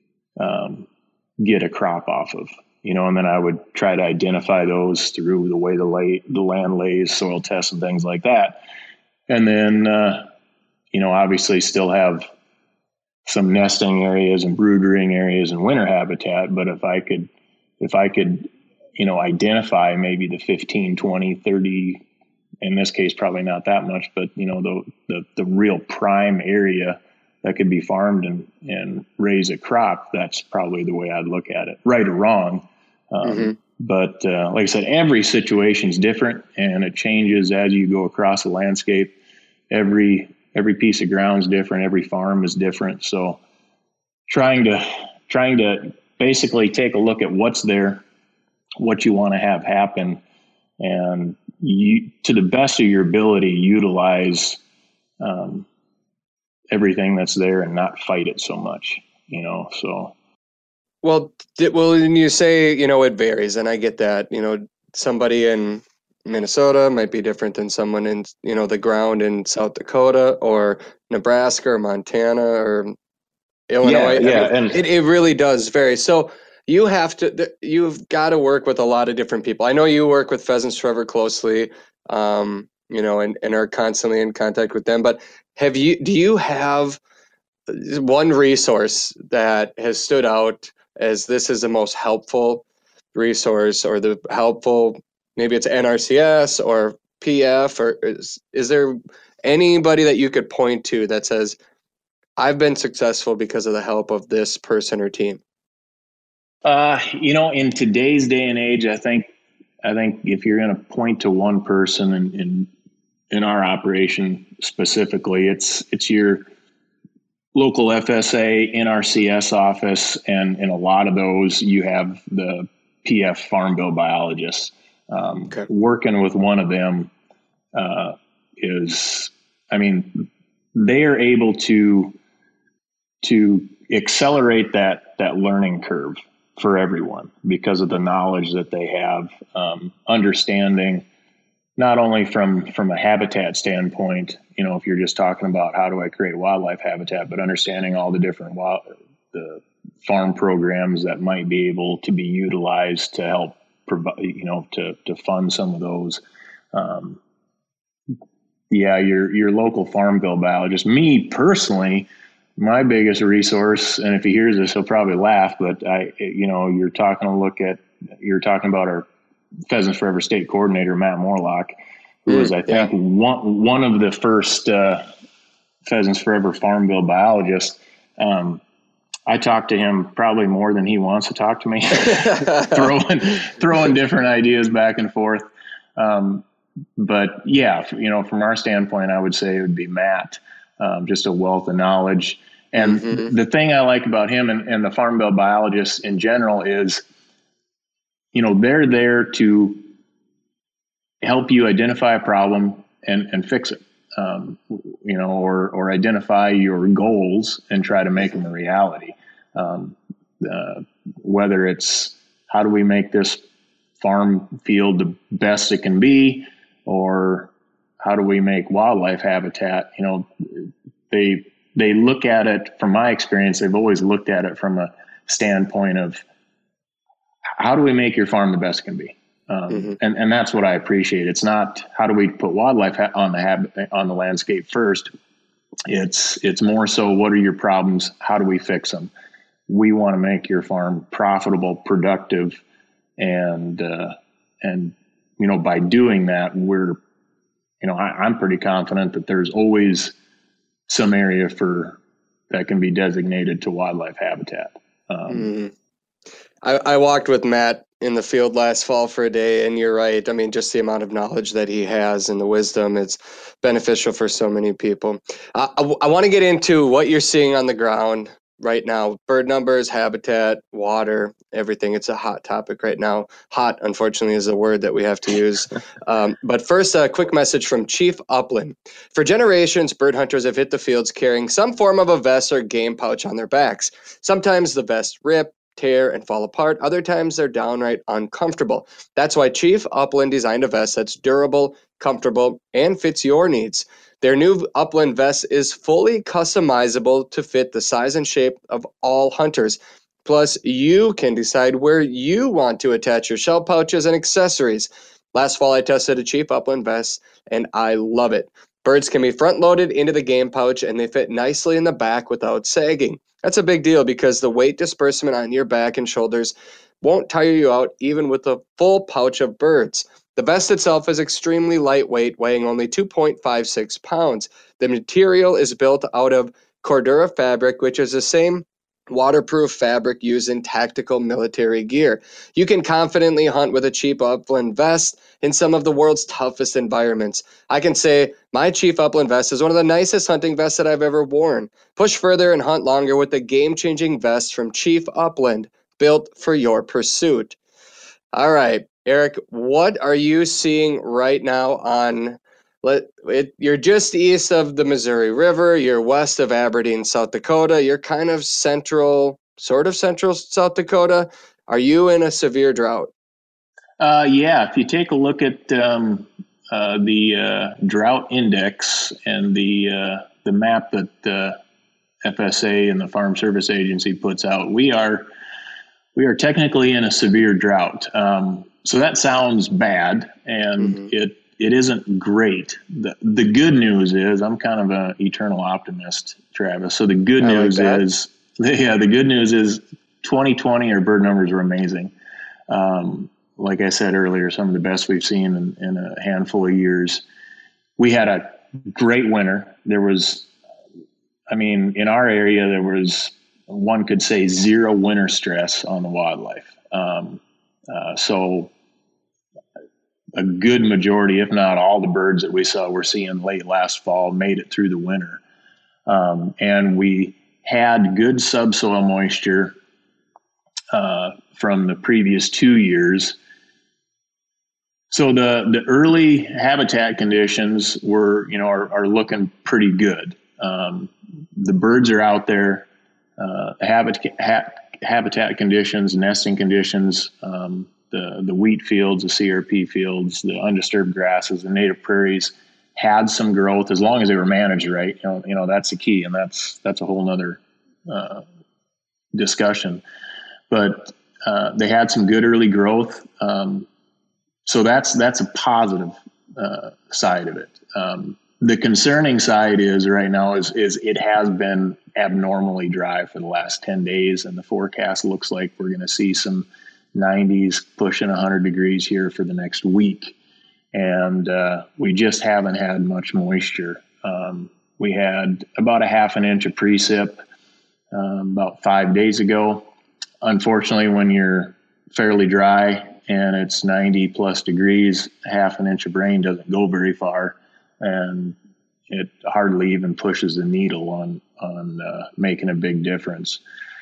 um, get a crop off of? You know, and then I would try to identify those through the way the lay, the land lays, soil tests, and things like that. And then, uh, you know, obviously still have some nesting areas and brood rearing areas and winter habitat. But if I could, if I could, you know, identify maybe the fifteen, twenty, thirty, in this case, probably not that much, but, you know, the, the, the real prime area that could be farmed and, and raise a crop, that's probably the way I'd look at it, right or wrong. Um, mm-hmm. But uh, like I said, every situation is different, and it changes as you go across the landscape. Every every piece of ground is different. Every farm is different. So trying to trying to basically take a look at what's there, what you want to have happen, and you, to the best of your ability, utilize um, everything that's there and not fight it so much. You know, so. Well, well, when you say, you know, it varies, and I get that. You know, somebody in Minnesota might be different than someone in, you know, the ground in South Dakota or Nebraska or Montana or Illinois. Yeah, yeah, I mean, and it, it really does vary. So you have to, you've got to work with a lot of different people. I know you work with Pheasants Forever closely, um, you know, and, and are constantly in contact with them. But have you, do you have one resource that has stood out as this is the most helpful resource, or the helpful, maybe it's N R C S or P F, or is, is there anybody that you could point to that says, I've been successful because of the help of this person or team? Uh, you know, in today's day and age, I think, I think if you're going to point to one person in, in, in our operation specifically, it's, it's your local F S A, N R C S office, and in a lot of those, you have the P F Farm Bill biologists. Um, okay. Working with one of them uh, is, I mean, they are able to to accelerate that that learning curve for everyone because of the knowledge that they have, um, understanding. Not only from, from a habitat standpoint, you know, if you're just talking about how do I create wildlife habitat, but understanding all the different wild, the farm programs that might be able to be utilized to help provide, you know, to, to fund some of those. Um, yeah, your, your local Farm Bill biologist. Me personally, my biggest resource, and if he hears this, he'll probably laugh, but I, you know, you're talking to look at, you're talking about our Pheasants Forever state coordinator, Matt Morlock, who mm, was, I think, yeah. one one of the first uh, Pheasants Forever Farm Bill biologists. Um, I talked to him probably more than he wants to talk to me, throwing throwing different ideas back and forth. Um, but yeah, you know, from our standpoint, I would say it would be Matt, um, just a wealth of knowledge. And mm-hmm. the thing I like about him and, and the Farm Bill biologists in general is, you know, they're there to help you identify a problem and, and fix it, um, you know, or, or identify your goals and try to make them a reality. Um, uh, whether it's how do we make this farm field the best it can be, or how do we make wildlife habitat, you know, they, they look at it, from my experience, they've always looked at it from a standpoint of, how do we make your farm the best it can be? Um, mm-hmm. and, and that's what I appreciate. It's not how do we put wildlife ha- on the hab- on the landscape first. It's it's more so what are your problems? How do we fix them? We want to make your farm profitable, productive, and uh, and you know by doing that, we're you know I, I'm pretty confident that there's always some area for that can be designated to wildlife habitat. Um, mm-hmm. I, I walked with Matt in the field last fall for a day, and you're right. I mean, just the amount of knowledge that he has and the wisdom, it's beneficial for so many people. Uh, I, I want to get into what you're seeing on the ground right now. Bird numbers, habitat, water, everything. It's a hot topic right now. Hot, unfortunately, is a word that we have to use. Um, but first, a quick message from Chief Upland. For generations, bird hunters have hit the fields carrying some form of a vest or game pouch on their backs. Sometimes the vest rip, tear, and fall apart. Other times they're downright uncomfortable. That's why Chief Upland designed a vest that's durable, comfortable, and fits your needs. Their new Upland vest is fully customizable to fit the size and shape of all hunters. Plus, you can decide where you want to attach your shell pouches and accessories. Last fall, I tested a Chief Upland vest, and I love it. Birds can be front-loaded into the game pouch, and they fit nicely in the back without sagging. That's a big deal because the weight disbursement on your back and shoulders won't tire you out even with a full pouch of birds. The vest itself is extremely lightweight, weighing only two point five six pounds. The material is built out of Cordura fabric, which is the same waterproof fabric used in tactical military gear. You can confidently hunt with a Chief Upland vest in some of the world's toughest environments. I can say my Chief Upland vest is one of the nicest hunting vests that I've ever worn. Push further and hunt longer with the game-changing vest from Chief Upland, built for your pursuit. All right, Eric, what are you seeing right now on let it, you're just east of the Missouri River, you're west of Aberdeen, South Dakota, you're kind of central, sort of central South Dakota. Are you in a severe drought? Uh, yeah, if you take a look at um, uh, the uh, drought index and the uh, the map that uh, F S A and the Farm Service Agency puts out, we are we are technically in a severe drought. Um, so that sounds bad, and mm-hmm. it it isn't great. The the good news is I'm kind of an eternal optimist, Travis. So the good I news like is yeah, the good news is twenty twenty our bird numbers were amazing. Um, like I said earlier, some of the best we've seen in, in a handful of years. We had a great winter. There was, I mean, in our area, there was, one could say, zero winter stress on the wildlife. Um, uh, so a good majority, if not all the birds that we saw were seeing late last fall made it through the winter. Um, and we had good subsoil moisture uh, from the previous two years. So the, the early habitat conditions were, you know, are, are looking pretty good. Um, the birds are out there. Uh, habitat ha, habitat conditions, nesting conditions, um, the the wheat fields, the C R P fields, the undisturbed grasses, the native prairies had some growth as long as they were managed right. You know, you know that's the key, and that's that's a whole nother uh, discussion. But uh, they had some good early growth. Um, So that's that's a positive uh, side of it. Um, the concerning side is right now is is it has been abnormally dry for the last ten days, and the forecast looks like we're going to see some nineties pushing one hundred degrees here for the next week, and uh, we just haven't had much moisture. Um, we had about a half an inch of precip um, about five days ago. Unfortunately, when you're fairly dry and it's ninety plus degrees, half an inch of rain doesn't go very far, and it hardly even pushes the needle on on uh, making a big difference.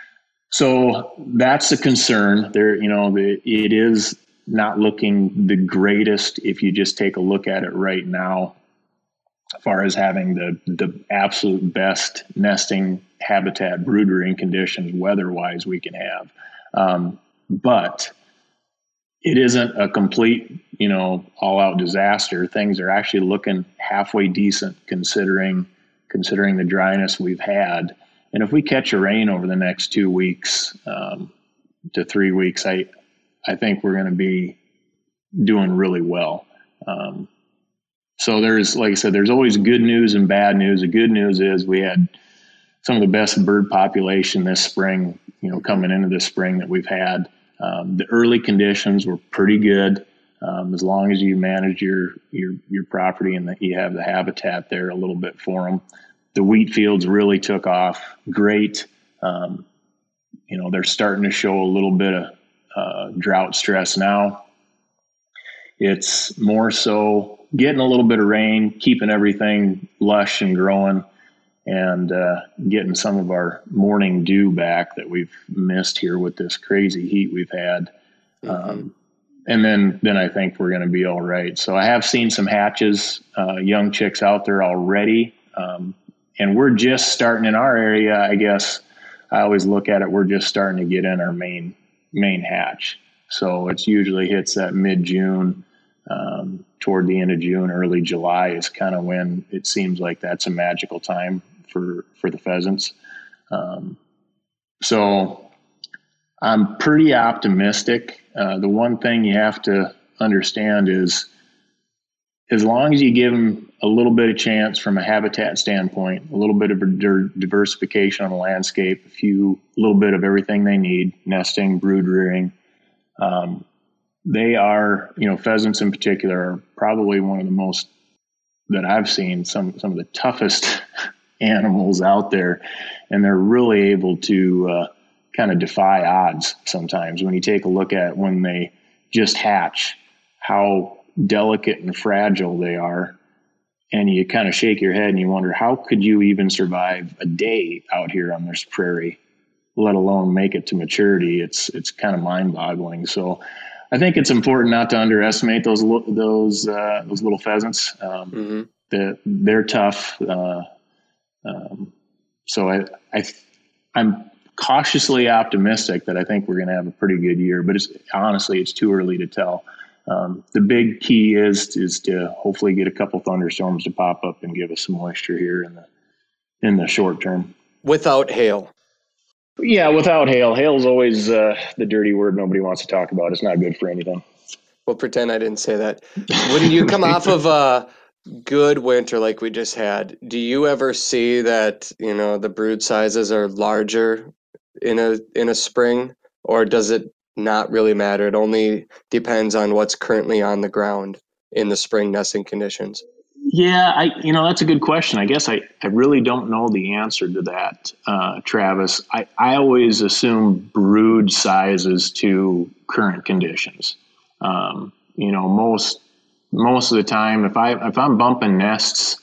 So that's a concern. There, you know, the, it is not looking the greatest if you just take a look at it right now, as far as having the the absolute best nesting habitat brood rearing conditions weather-wise we can have, um, but it isn't a complete, you know, all-out disaster. Things are actually looking halfway decent considering considering the dryness we've had. And if we catch a rain over the next two weeks um, to three weeks, I I think we're going to be doing really well. Um, so there's, like I said, there's always good news and bad news. The good news is we had some of the best bird population this spring, you know, coming into this spring that we've had. Um, the early conditions were pretty good, um, as long as you manage your your your property and that you have the habitat there a little bit for them. The wheat fields really took off great. Um, you know, they're starting to show a little bit of uh, drought stress now. It's more so getting a little bit of rain, keeping everything lush and growing, and uh, getting some of our morning dew back that we've missed here with this crazy heat we've had. Mm-hmm. Um, and then, then I think we're going to be all right. So I have seen some hatches, uh, young chicks out there already. Um, and we're just starting in our area. I guess I always look at it, we're just starting to get in our main, main hatch. So it's usually hits that mid June, um, toward the end of June, early July is kind of when it seems like that's a magical time for, for the pheasants. Um, so I'm pretty optimistic. Uh, the one thing you have to understand is as long as you give them a little bit of chance from a habitat standpoint, a little bit of diversification on the landscape, a few, a little bit of everything they need, nesting, brood rearing, um, they are, you know, pheasants in particular are probably one of the most that I've seen, some, some of the toughest animals out there. And they're really able to, uh, kind of defy odds sometimes. When you take a look at when they just hatch, how delicate and fragile they are, and you kind of shake your head and you wonder, how could you even survive a day out here on this prairie, let alone make it to maturity? It's it's kind of mind-boggling. So I think it's important not to underestimate those those uh, those little pheasants. Um, mm-hmm. They're, they're tough. Uh, um, so I I I'm cautiously optimistic that I think we're going to have a pretty good year, but it's honestly, it's too early to tell. Um, the big key is, is to hopefully get a couple thunderstorms to pop up and give us some moisture here in the, in the short term. Without hail. Yeah. Without hail. Hail's always uh, the dirty word nobody wants to talk about. It's not good for anything. Well, pretend I didn't say that. When you come off of a good winter like we just had, do you ever see that, you know, the brood sizes are larger in a in a spring, or does it not really matter? It only depends on what's currently on the ground in the spring nesting conditions. Yeah, I you know, that's a good question. I guess I, I really don't know the answer to that, uh, Travis. I, I always assume brood sizes to current conditions. Um, you know, most most of the time, if I if I'm bumping nests,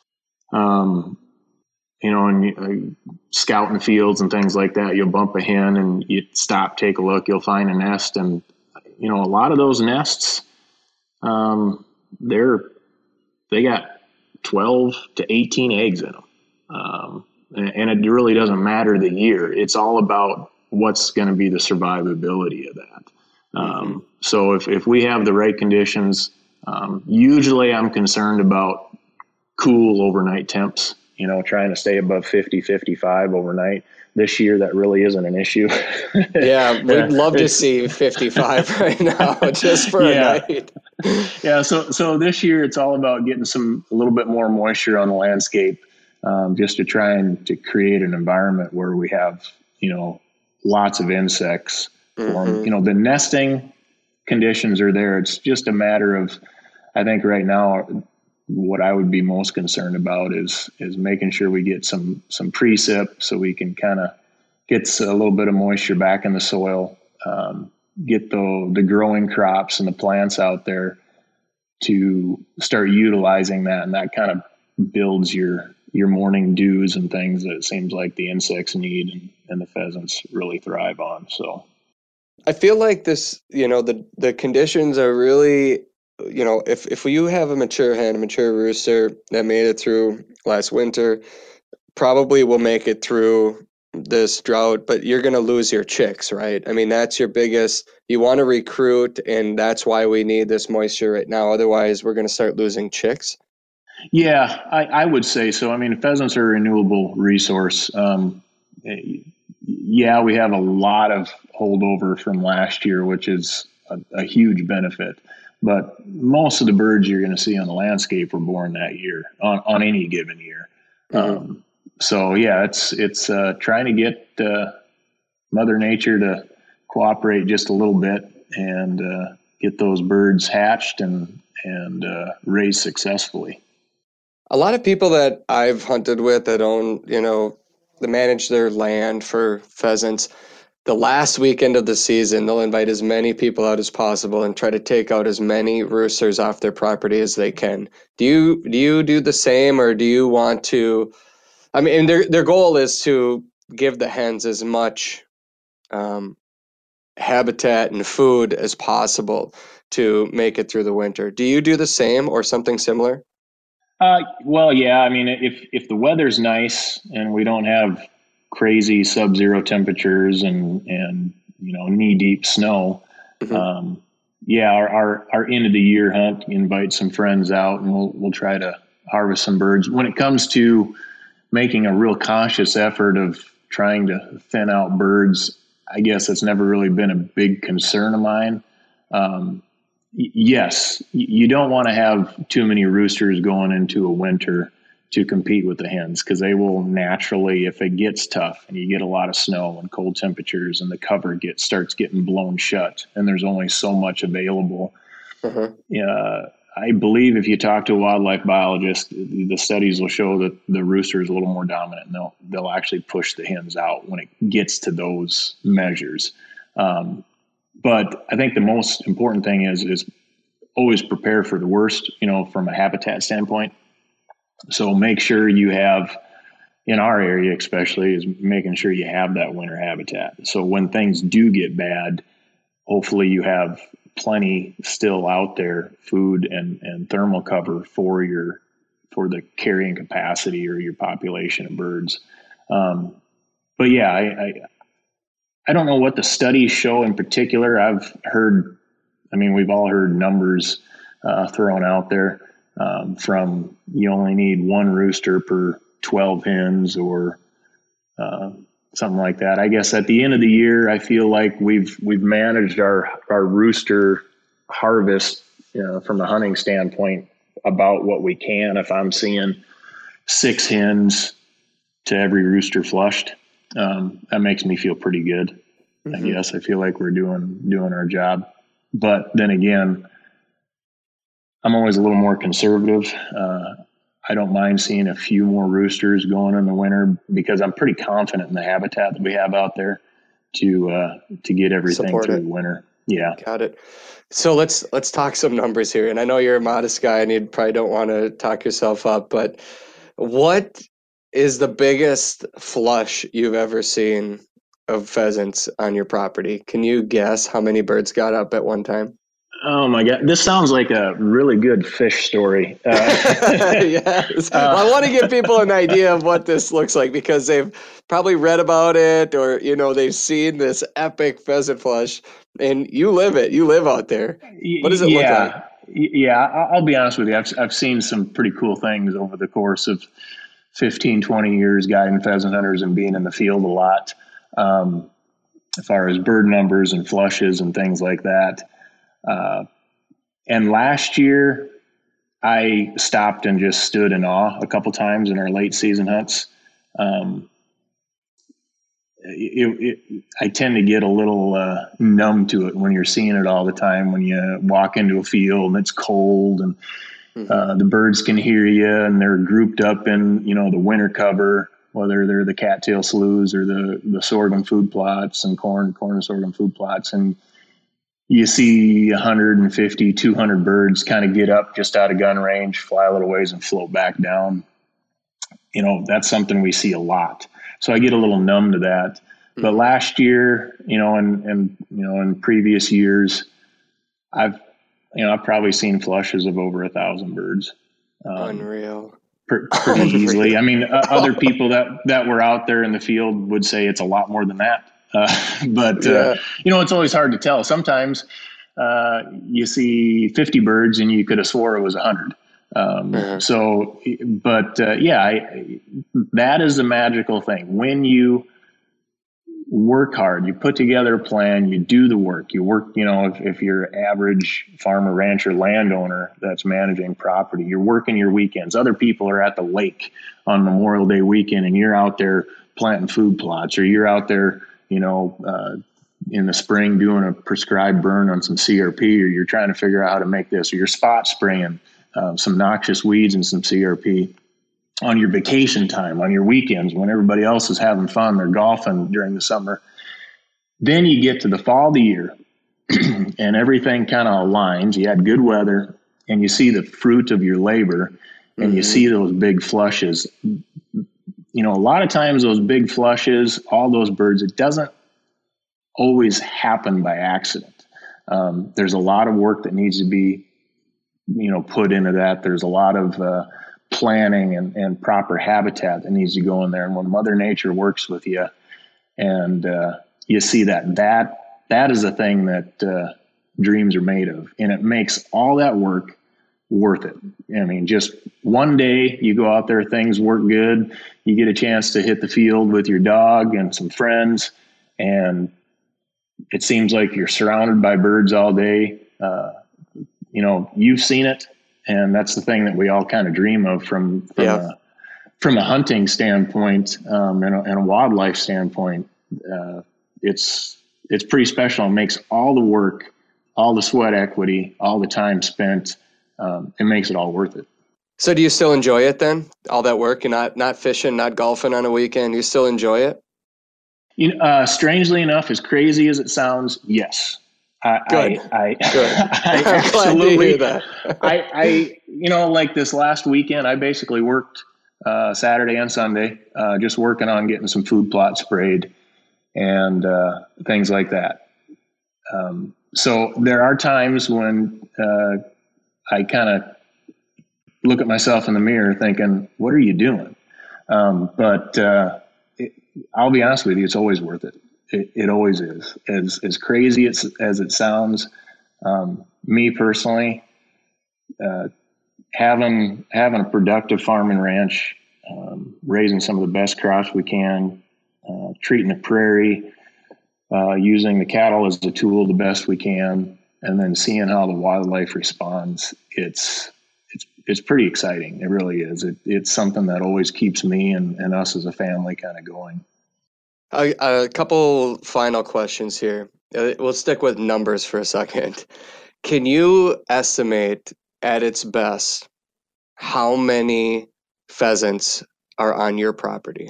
um, you know, and uh, scouting fields and things like that, you'll bump a hen and you stop, take a look, you'll find a nest. And, you know, a lot of those nests, um, they're, they got twelve to eighteen eggs in them. Um, and, and it really doesn't matter the year. It's all about what's going to be the survivability of that. Um, mm-hmm. So if, if we have the right conditions, um, usually I'm concerned about cool overnight temps. You know, trying to stay above fifty, fifty-five overnight. This year, that really isn't an issue. Yeah, we'd love to see fifty-five right now, just for yeah. a night. Yeah, so so this year, it's all about getting some a little bit more moisture on the landscape, um, just to try and to create an environment where we have, you know, lots of insects. Mm-hmm. Form. You know, the nesting conditions are there. It's just a matter of, I think right now, what I would be most concerned about is is making sure we get some some precip so we can kind of get a little bit of moisture back in the soil, um, get the the growing crops and the plants out there to start utilizing that, and that kind of builds your your morning dews and things that it seems like the insects need and, and the pheasants really thrive on. So I feel like this, you know, the the conditions are really, you know, if, if you have a mature hen, a mature rooster that made it through last winter, probably will make it through this drought, but you're going to lose your chicks, right? I mean, that's your biggest, you want to recruit, and that's why we need this moisture right now. Otherwise, we're going to start losing chicks. Yeah, I, I would say so. I mean, pheasants are a renewable resource. Um, yeah, we have a lot of holdover from last year, which is a, a huge benefit. But most of the birds you're going to see on the landscape were born that year, on, on any given year. Mm-hmm. Um, so yeah, it's it's uh, trying to get uh, Mother Nature to cooperate just a little bit and uh, get those birds hatched and and uh, raised successfully. A lot of people that I've hunted with that own, you know, that manage their land for pheasants, the last weekend of the season, they'll invite as many people out as possible and try to take out as many roosters off their property as they can. Do you do you do the same, or do you want to? I mean, their their goal is to give the hens as much um, habitat and food as possible to make it through the winter. Do you do the same or something similar? Uh, well, yeah. I mean, if if the weather's nice and we don't have crazy sub-zero temperatures and and you know knee-deep snow, Mm-hmm. um, yeah, our, our our end of the year hunt, invite some friends out, and we'll we'll try to harvest some birds. When it comes to making a real conscious effort of trying to thin out birds, I guess it's never really been a big concern of mine. Um, Yes, you don't want to have too many roosters going into a winter to compete with the hens, because they will naturally, if it gets tough and you get a lot of snow and cold temperatures and the cover gets starts getting blown shut and there's only so much available. Uh-huh. Uh, I believe if you talk to a wildlife biologist, the studies will show that the rooster is a little more dominant, and they'll they'll actually push the hens out when it gets to those measures. Um, But I think the most important thing is is always prepare for the worst, you know, from a habitat standpoint. So make sure you have, in our area especially, is making sure you have that winter habitat. So when things do get bad, hopefully you have plenty still out there, food and, and thermal cover for your for the carrying capacity or your population of birds. Um, but yeah, I, I I don't know what the studies show in particular. I've heard, I mean, we've all heard numbers uh, thrown out there um, from you only need one rooster per twelve hens or uh, something like that. I guess at the end of the year, I feel like we've we've managed our our rooster harvest, you know, from a hunting standpoint about what we can. If I'm seeing six hens to every rooster flushed, Um, that makes me feel pretty good. Mm-hmm. I guess I feel like we're doing doing our job. But then again, I'm always a little more conservative. Uh, I don't mind seeing a few more roosters going in the winter because I'm pretty confident in the habitat that we have out there to uh, to get everything Support through it. the winter. Yeah. Got it. So let's let's talk some numbers here. And I know you're a modest guy and you probably don't want to talk yourself up, but what is the biggest flush you've ever seen of pheasants on your property? Can you guess how many birds got up at one time? Oh my God, this sounds like a really good fish story. Uh, yes. Well, I want to give people an idea of what this looks like because they've probably read about it or, you know, they've seen this epic pheasant flush and you live it. You live out there. What does it yeah, look like? Yeah, I'll be honest with you. I've, I've seen some pretty cool things over the course of fifteen, twenty years guiding pheasant hunters and being in the field a lot, um, as far as bird numbers and flushes and things like that. Uh, and last year, I stopped and just stood in awe a couple times in our late season hunts. Um, it, it, I tend to get a little uh, numb to it when you're seeing it all the time, when you walk into a field and it's cold and mm-hmm. uh, the birds can hear you and they're grouped up in, you know, the winter cover, whether they're the cattail sloughs or the, the sorghum food plots and corn, corn and sorghum food plots. And you see one fifty, two hundred birds kind of get up just out of gun range, fly a little ways and float back down. You know, that's something we see a lot. So I get a little numb to that. Mm-hmm. But last year, you know, and, and, you know, in previous years, I've, you know, I've probably seen flushes of over a thousand birds. Um, Unreal. Pr- pretty Unreal. Easily. I mean, uh, other people that, that were out there in the field would say it's a lot more than that. Uh, but, yeah. uh, you know, it's always hard to tell. Sometimes uh, you see fifty birds and you could have swore it was a hundred. Um, uh-huh. So, but uh, yeah, I, that is the magical thing. When you work hard, you put together a plan, you do the work, you work, you know, if, if you're average farmer, rancher, landowner that's managing property, you're working your weekends. Other people are at the lake on Memorial Day weekend and you're out there planting food plots, or you're out there, you know, uh, in the spring doing a prescribed burn on some C R P, or you're trying to figure out how to make this, or you're spot spraying uh, some noxious weeds and some C R P on your vacation time, on your weekends when everybody else is having fun, they're golfing during the summer. Then you get to the fall of the year and everything kind of aligns. You had good weather and you see the fruit of your labor and mm-hmm. you see those big flushes. You know, a lot of times those big flushes, all those birds, it doesn't always happen by accident. Um, there's a lot of work that needs to be, you know, put into that. There's a lot of uh, planning and, and proper habitat that needs to go in there. And when Mother Nature works with you and uh, you see that, that, that is a thing that uh, dreams are made of. And it makes all that work worth it. I mean, just one day you go out there, things work good. You get a chance to hit the field with your dog and some friends, and it seems like you're surrounded by birds all day. Uh, you know, you've seen it, and that's the thing that we all kind of dream of from from, yeah. a, from a hunting standpoint um, and, a, and a wildlife standpoint. Uh, it's it's pretty special. It makes all the work, all the sweat equity, all the time spent. Um, it makes it all worth it. So, do you still enjoy it then? All that work, and not not fishing, not golfing on a weekend. You still enjoy it? You know, uh, strangely enough, as crazy as it sounds, yes. I, Good. I, I, Good. I I'm absolutely. Glad to hear that. I, I, you know, like this last weekend, I basically worked uh, Saturday and Sunday, uh, just working on getting some food plots sprayed and uh, things like that. Um, so there are times when uh, I kind of look at myself in the mirror, thinking, "What are you doing?" Um, but uh, it, I'll be honest with you, it's always worth it. It, it always is. As as crazy as, as it sounds, um, me personally, uh, having having a productive farm and ranch, um, raising some of the best crops we can, uh, treating the prairie, uh, using the cattle as a tool the best we can, and then seeing how the wildlife responds. It's it's it's pretty exciting. It really is. It, it's something that always keeps me and, and us as a family kind of going. A, a couple final questions here. Uh, We'll stick with numbers for a second. Can you estimate at its best how many pheasants are on your property?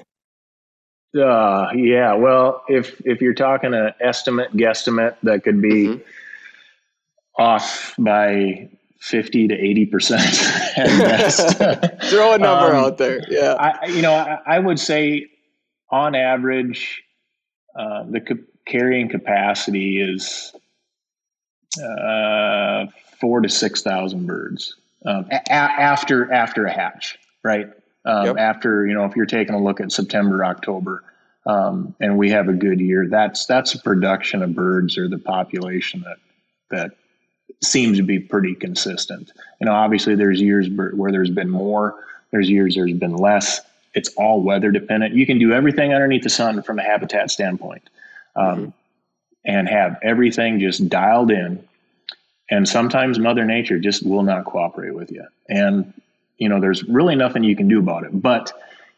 Uh, yeah. Well, if if you're talking an estimate, guesstimate, that could be Mhm. off by fifty to eighty percent at best. Throw a number Um, out there. Yeah. I, you know, I, I would say on average, uh, the ca- carrying capacity is uh, four to six thousand birds um, a- after after a hatch, right? Um, Yep. After, you know, if you're taking a look at September, October, um, and we have a good year, that's that's a production of birds or the population that that seems to be pretty consistent. You know, obviously there's years where there's been more, there's years there's been less. It's all weather dependent. You can do everything underneath the sun from a habitat standpoint, um, mm-hmm. and have everything just dialed in. And sometimes Mother Nature just will not cooperate with you. And, you know, there's really nothing you can do about it. But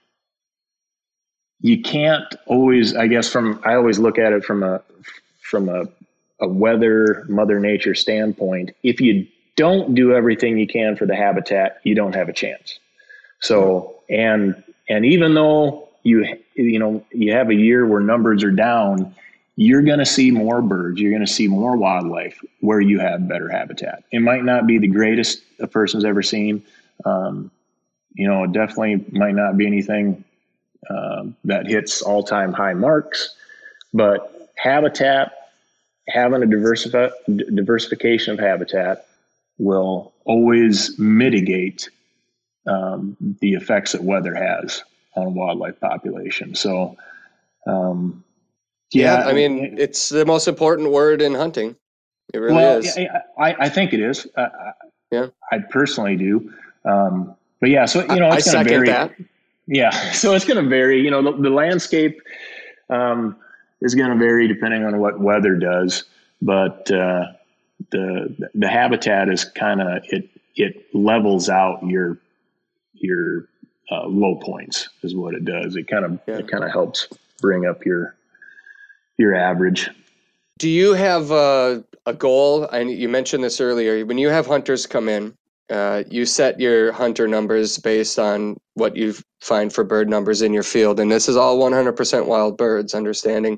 you can't always, I guess, from, I always look at it from a, from a, a weather, Mother Nature standpoint. If you don't do everything you can for the habitat, you don't have a chance. So, and, and even though you, you know, you have a year where numbers are down, you're going to see more birds. You're going to see more wildlife where you have better habitat. It might not be the greatest a person's ever seen. Um, you know, it definitely might not be anything um, that hits all-time high marks, but habitat, having a diversify, diversification of habitat will always mitigate um, the effects that weather has on wildlife population. So, um, Yeah, yeah, I mean, it's the most important word in hunting. It really well, is. I, I, I think it is. Uh, Yeah. I personally do. Um, but yeah, so, you know, I it's going to second vary. that. Yeah. So it's going to vary, you know, the, the landscape um, is going to vary depending on what weather does. But uh, the the habitat is kind of, it it levels out your your uh, low points is what it does. It kind of Yeah. it kind of helps bring up your your average. Do you have a, a goal? And you mentioned this earlier. When you have hunters come in, uh, you set your hunter numbers based on what you find for bird numbers in your field. And this is all one hundred percent wild birds, understanding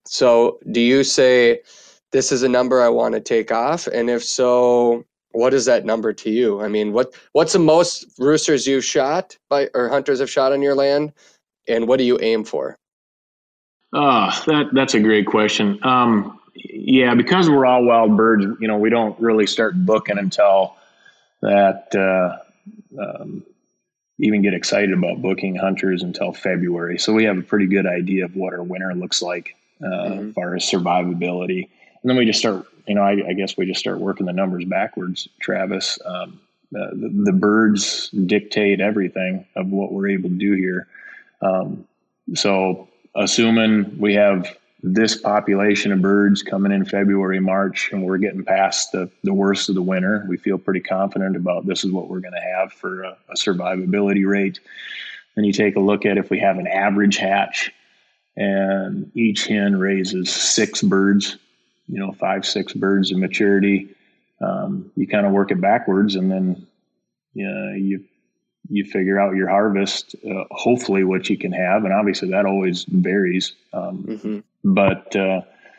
So do you say, this is a number I want to take off? And if so, what is that number to you? I mean, what what's the most roosters you've shot by, or hunters have shot on your land? And what do you aim for? Oh, that that's a great question. Um, yeah, because we're all wild birds, you know, we don't really start booking until that, uh, um, even get excited about booking hunters until February. So we have a pretty good idea of what our winter looks like, uh, Mm-hmm. as far as survivability. And then we just start, you know, I, I guess we just start working the numbers backwards, Travis. Um, uh, the, the birds dictate everything of what we're able to do here. Um, so assuming we have this population of birds coming in February, March, and we're getting past the, the worst of the winter, we feel pretty confident about this is what we're going to have for a, a survivability rate. Then you take a look at if we have an average hatch and each hen raises six birds, you know, five, six birds of maturity. Um, you kind of work it backwards, and then you know, you you figure out your harvest, uh, hopefully what you can have. And obviously that always varies. Um, Mm-hmm. but, uh,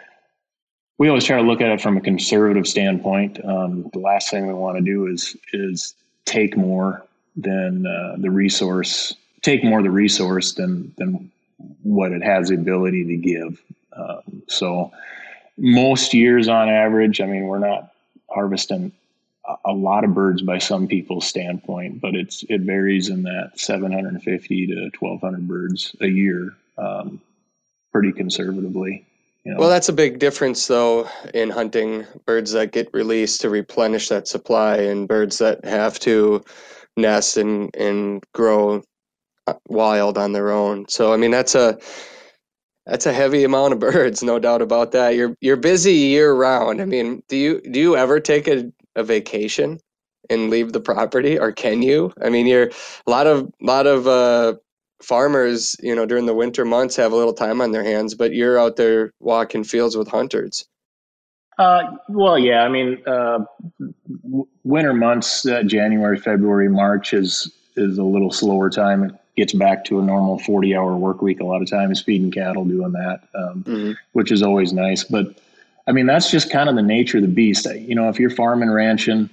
we always try to look at it from a conservative standpoint. Um, the last thing we want to do is, is take more than, uh, the resource, take more of the resource than, than what it has the ability to give. Um, so most years on average, I mean, we're not harvesting a lot of birds by some people's standpoint, but it's it varies in that seven hundred fifty to twelve hundred birds a year, um, pretty conservatively. You know? Well, that's a big difference, though, in hunting birds that get released to replenish that supply and birds that have to nest and, and grow wild on their own. So, I mean, that's a that's a heavy amount of birds, no doubt about that. You're you're busy year round. I mean, do you do you ever take a, a vacation and leave the property, or can you? I mean, you're a lot of lot of uh, farmers, you know, during the winter months have a little time on their hands, but you're out there walking fields with hunters. Uh, well, yeah, I mean, uh, w- winter months, uh, January, February, March is is a little slower time. It gets back to a normal forty hour work week. A lot of times feeding cattle, doing that, um, Mm-hmm. which is always nice. But I mean, that's just kind of the nature of the beast. You know, if you're farming, ranching,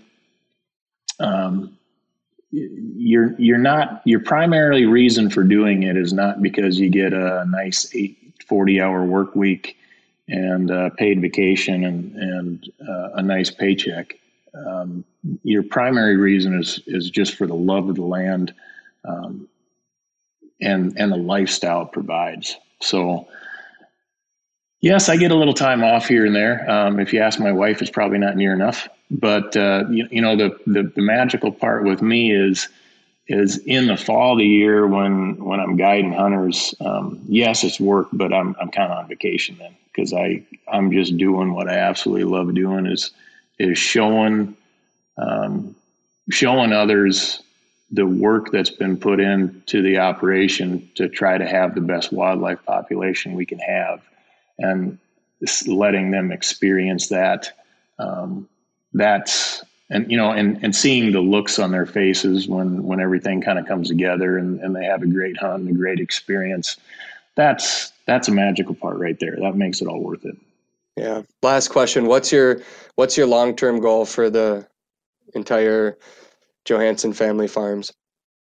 um, you're you're not your primary reason for doing it is not because you get a nice eight forty hour work week and uh, paid vacation and and uh, a nice paycheck. Um, your primary reason is is just for the love of the land, um, and and the lifestyle it provides. So yes, I get a little time off here and there. Um, if you ask my wife, it's probably not near enough. But uh, you, you know, the, the the magical part with me is is in the fall of the year when when I'm guiding hunters. Um, yes, it's work, but I'm I'm kind of on vacation then because I I'm just doing what I absolutely love doing is is showing um, showing others the work that's been put into the operation to try to have the best wildlife population we can have, and letting them experience that. Um, that's and you know and, and seeing the looks on their faces when when everything kind of comes together and, and they have a great hunt and a great experience. That's that's a magical part right there. That makes it all worth it. Yeah. Last question. What's your what's your long-term goal for the entire Johansson family farms?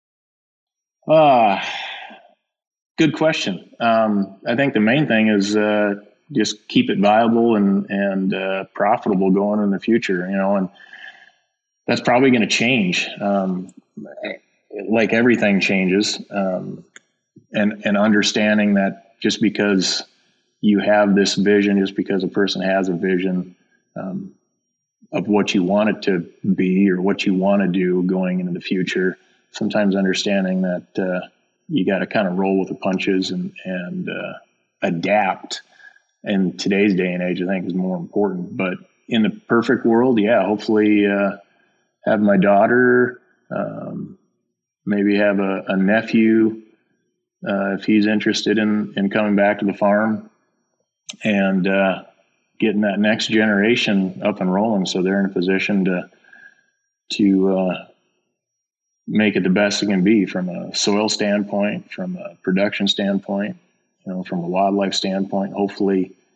Ah, good question. Um, I think the main thing is uh, just keep it viable and and uh, profitable going in the future. You know, and that's probably going to change. Um, like everything changes, um, and and understanding that just because you have this vision, just because a person has a vision um, of what you want it to be or what you want to do going into the future, sometimes understanding that uh, you got to kind of roll with the punches and and uh, adapt. In today's day and age, I think is more important. But in the perfect world, yeah, hopefully uh, have my daughter, um, maybe have a, a nephew uh, if he's interested in in coming back to the farm, and uh, getting that next generation up and rolling, so they're in a position to to uh, make it the best it can be from a soil standpoint, from a production standpoint, you know, from a wildlife standpoint. Hopefully,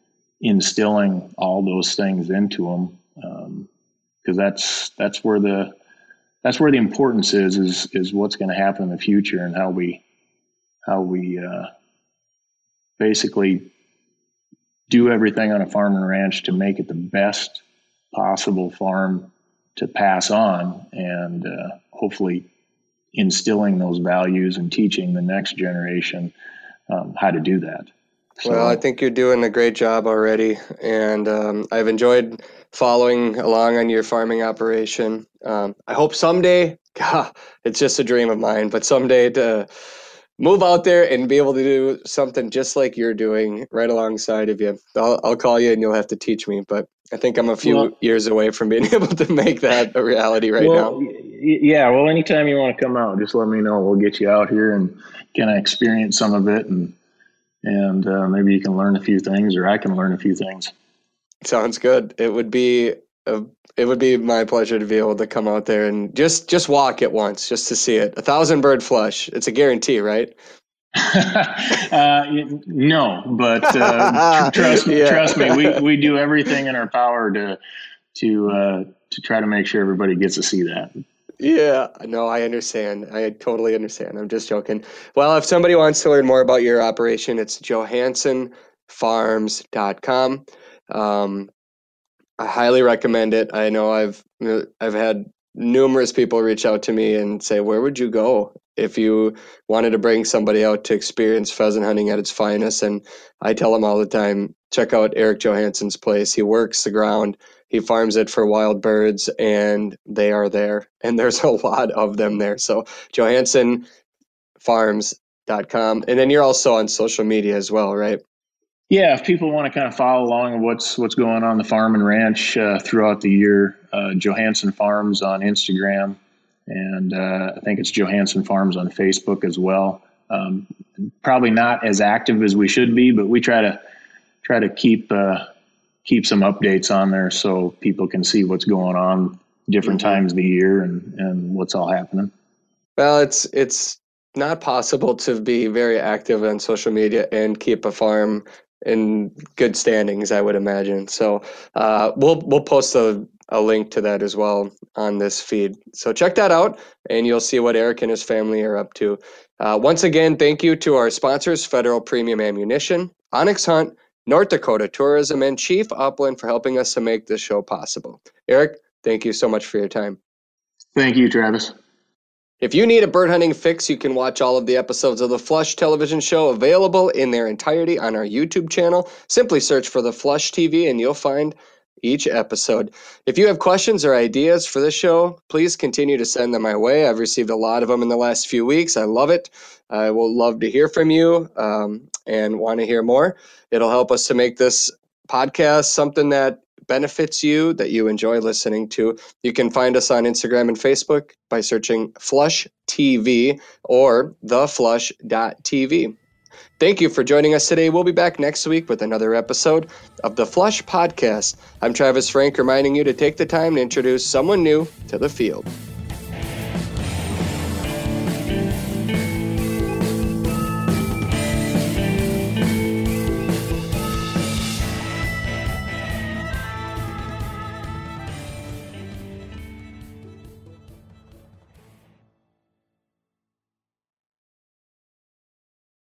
instilling all those things into them, because um, that's that's where the that's where the importance is is is what's going to happen in the future, and how we how we uh, basically do everything on a farm and ranch to make it the best possible farm to pass on, and uh, hopefully instilling those values and teaching the next generation um, how to do that. So, well, I think you're doing a great job already, and um, I've enjoyed following along on your farming operation. Um, I hope someday, God, it's just a dream of mine, but someday to move out there and be able to do something just like you're doing right alongside of you. I'll, I'll call you and you'll have to teach me, but I think I'm a few well, years away from being able to make that a reality right well, now. Yeah, well, anytime you want to come out, just let me know. We'll get you out here and kind of experience some of it, and and uh, maybe you can learn a few things, or I can learn a few things. Sounds good. It would be a, it would be my pleasure to be able to come out there and just just walk it once, just to see it. A thousand bird flush. It's a guarantee, right? uh, no, but uh, tr- trust me, yeah. trust me, we, we do everything in our power to to uh, to try to make sure everybody gets to see that. Yeah, no, I understand. I totally understand. I'm just joking. Well, if somebody wants to learn more about your operation, it's johansson farms dot com. Um, I highly recommend it. I know I've I've had numerous people reach out to me and say, where would you go if you wanted to bring somebody out to experience pheasant hunting at its finest? And I tell them all the time, check out Eric Johansson's place. He works the ground. He farms it for wild birds, and they are there. And there's a lot of them there. So johansson farms dot com. And then you're also on social media as well, right? Yeah, if people want to kind of follow along what's what's going on the farm and ranch uh, throughout the year, uh, Johansson Farms on Instagram, and uh, I think it's Johansson Farms on Facebook as well. Um, probably not as active as we should be, but we try to try to keep uh, keep some updates on there so people can see what's going on different mm-hmm. times of the year and, and what's all happening. Well, it's it's not possible to be very active on social media and keep a farm in good standings, I would imagine. So uh, we'll we'll post a, a link to that as well on this feed. So check that out, and you'll see what Eric and his family are up to. Uh, once again, thank you to our sponsors, Federal Premium Ammunition, Onyx Hunt, North Dakota Tourism, and Chief Upland for helping us to make this show possible. Eric, thank you so much for your time. Thank you, Travis. If you need a bird hunting fix, you can watch all of the episodes of the Flush television show available in their entirety on our YouTube channel. Simply search for the Flush T V and you'll find each episode. If you have questions or ideas for this show, please continue to send them my way. I've received a lot of them in the last few weeks. I love it. I will love to hear from you um, and want to hear more. It'll help us to make this podcast something that benefits you, that you enjoy listening to. You can find us on Instagram and Facebook by searching Flush T V or the flush dot t v. Thank you for joining us today. We'll be back next week with another episode of the Flush Podcast. I'm Travis Frank, reminding you to take the time to introduce someone new to the field.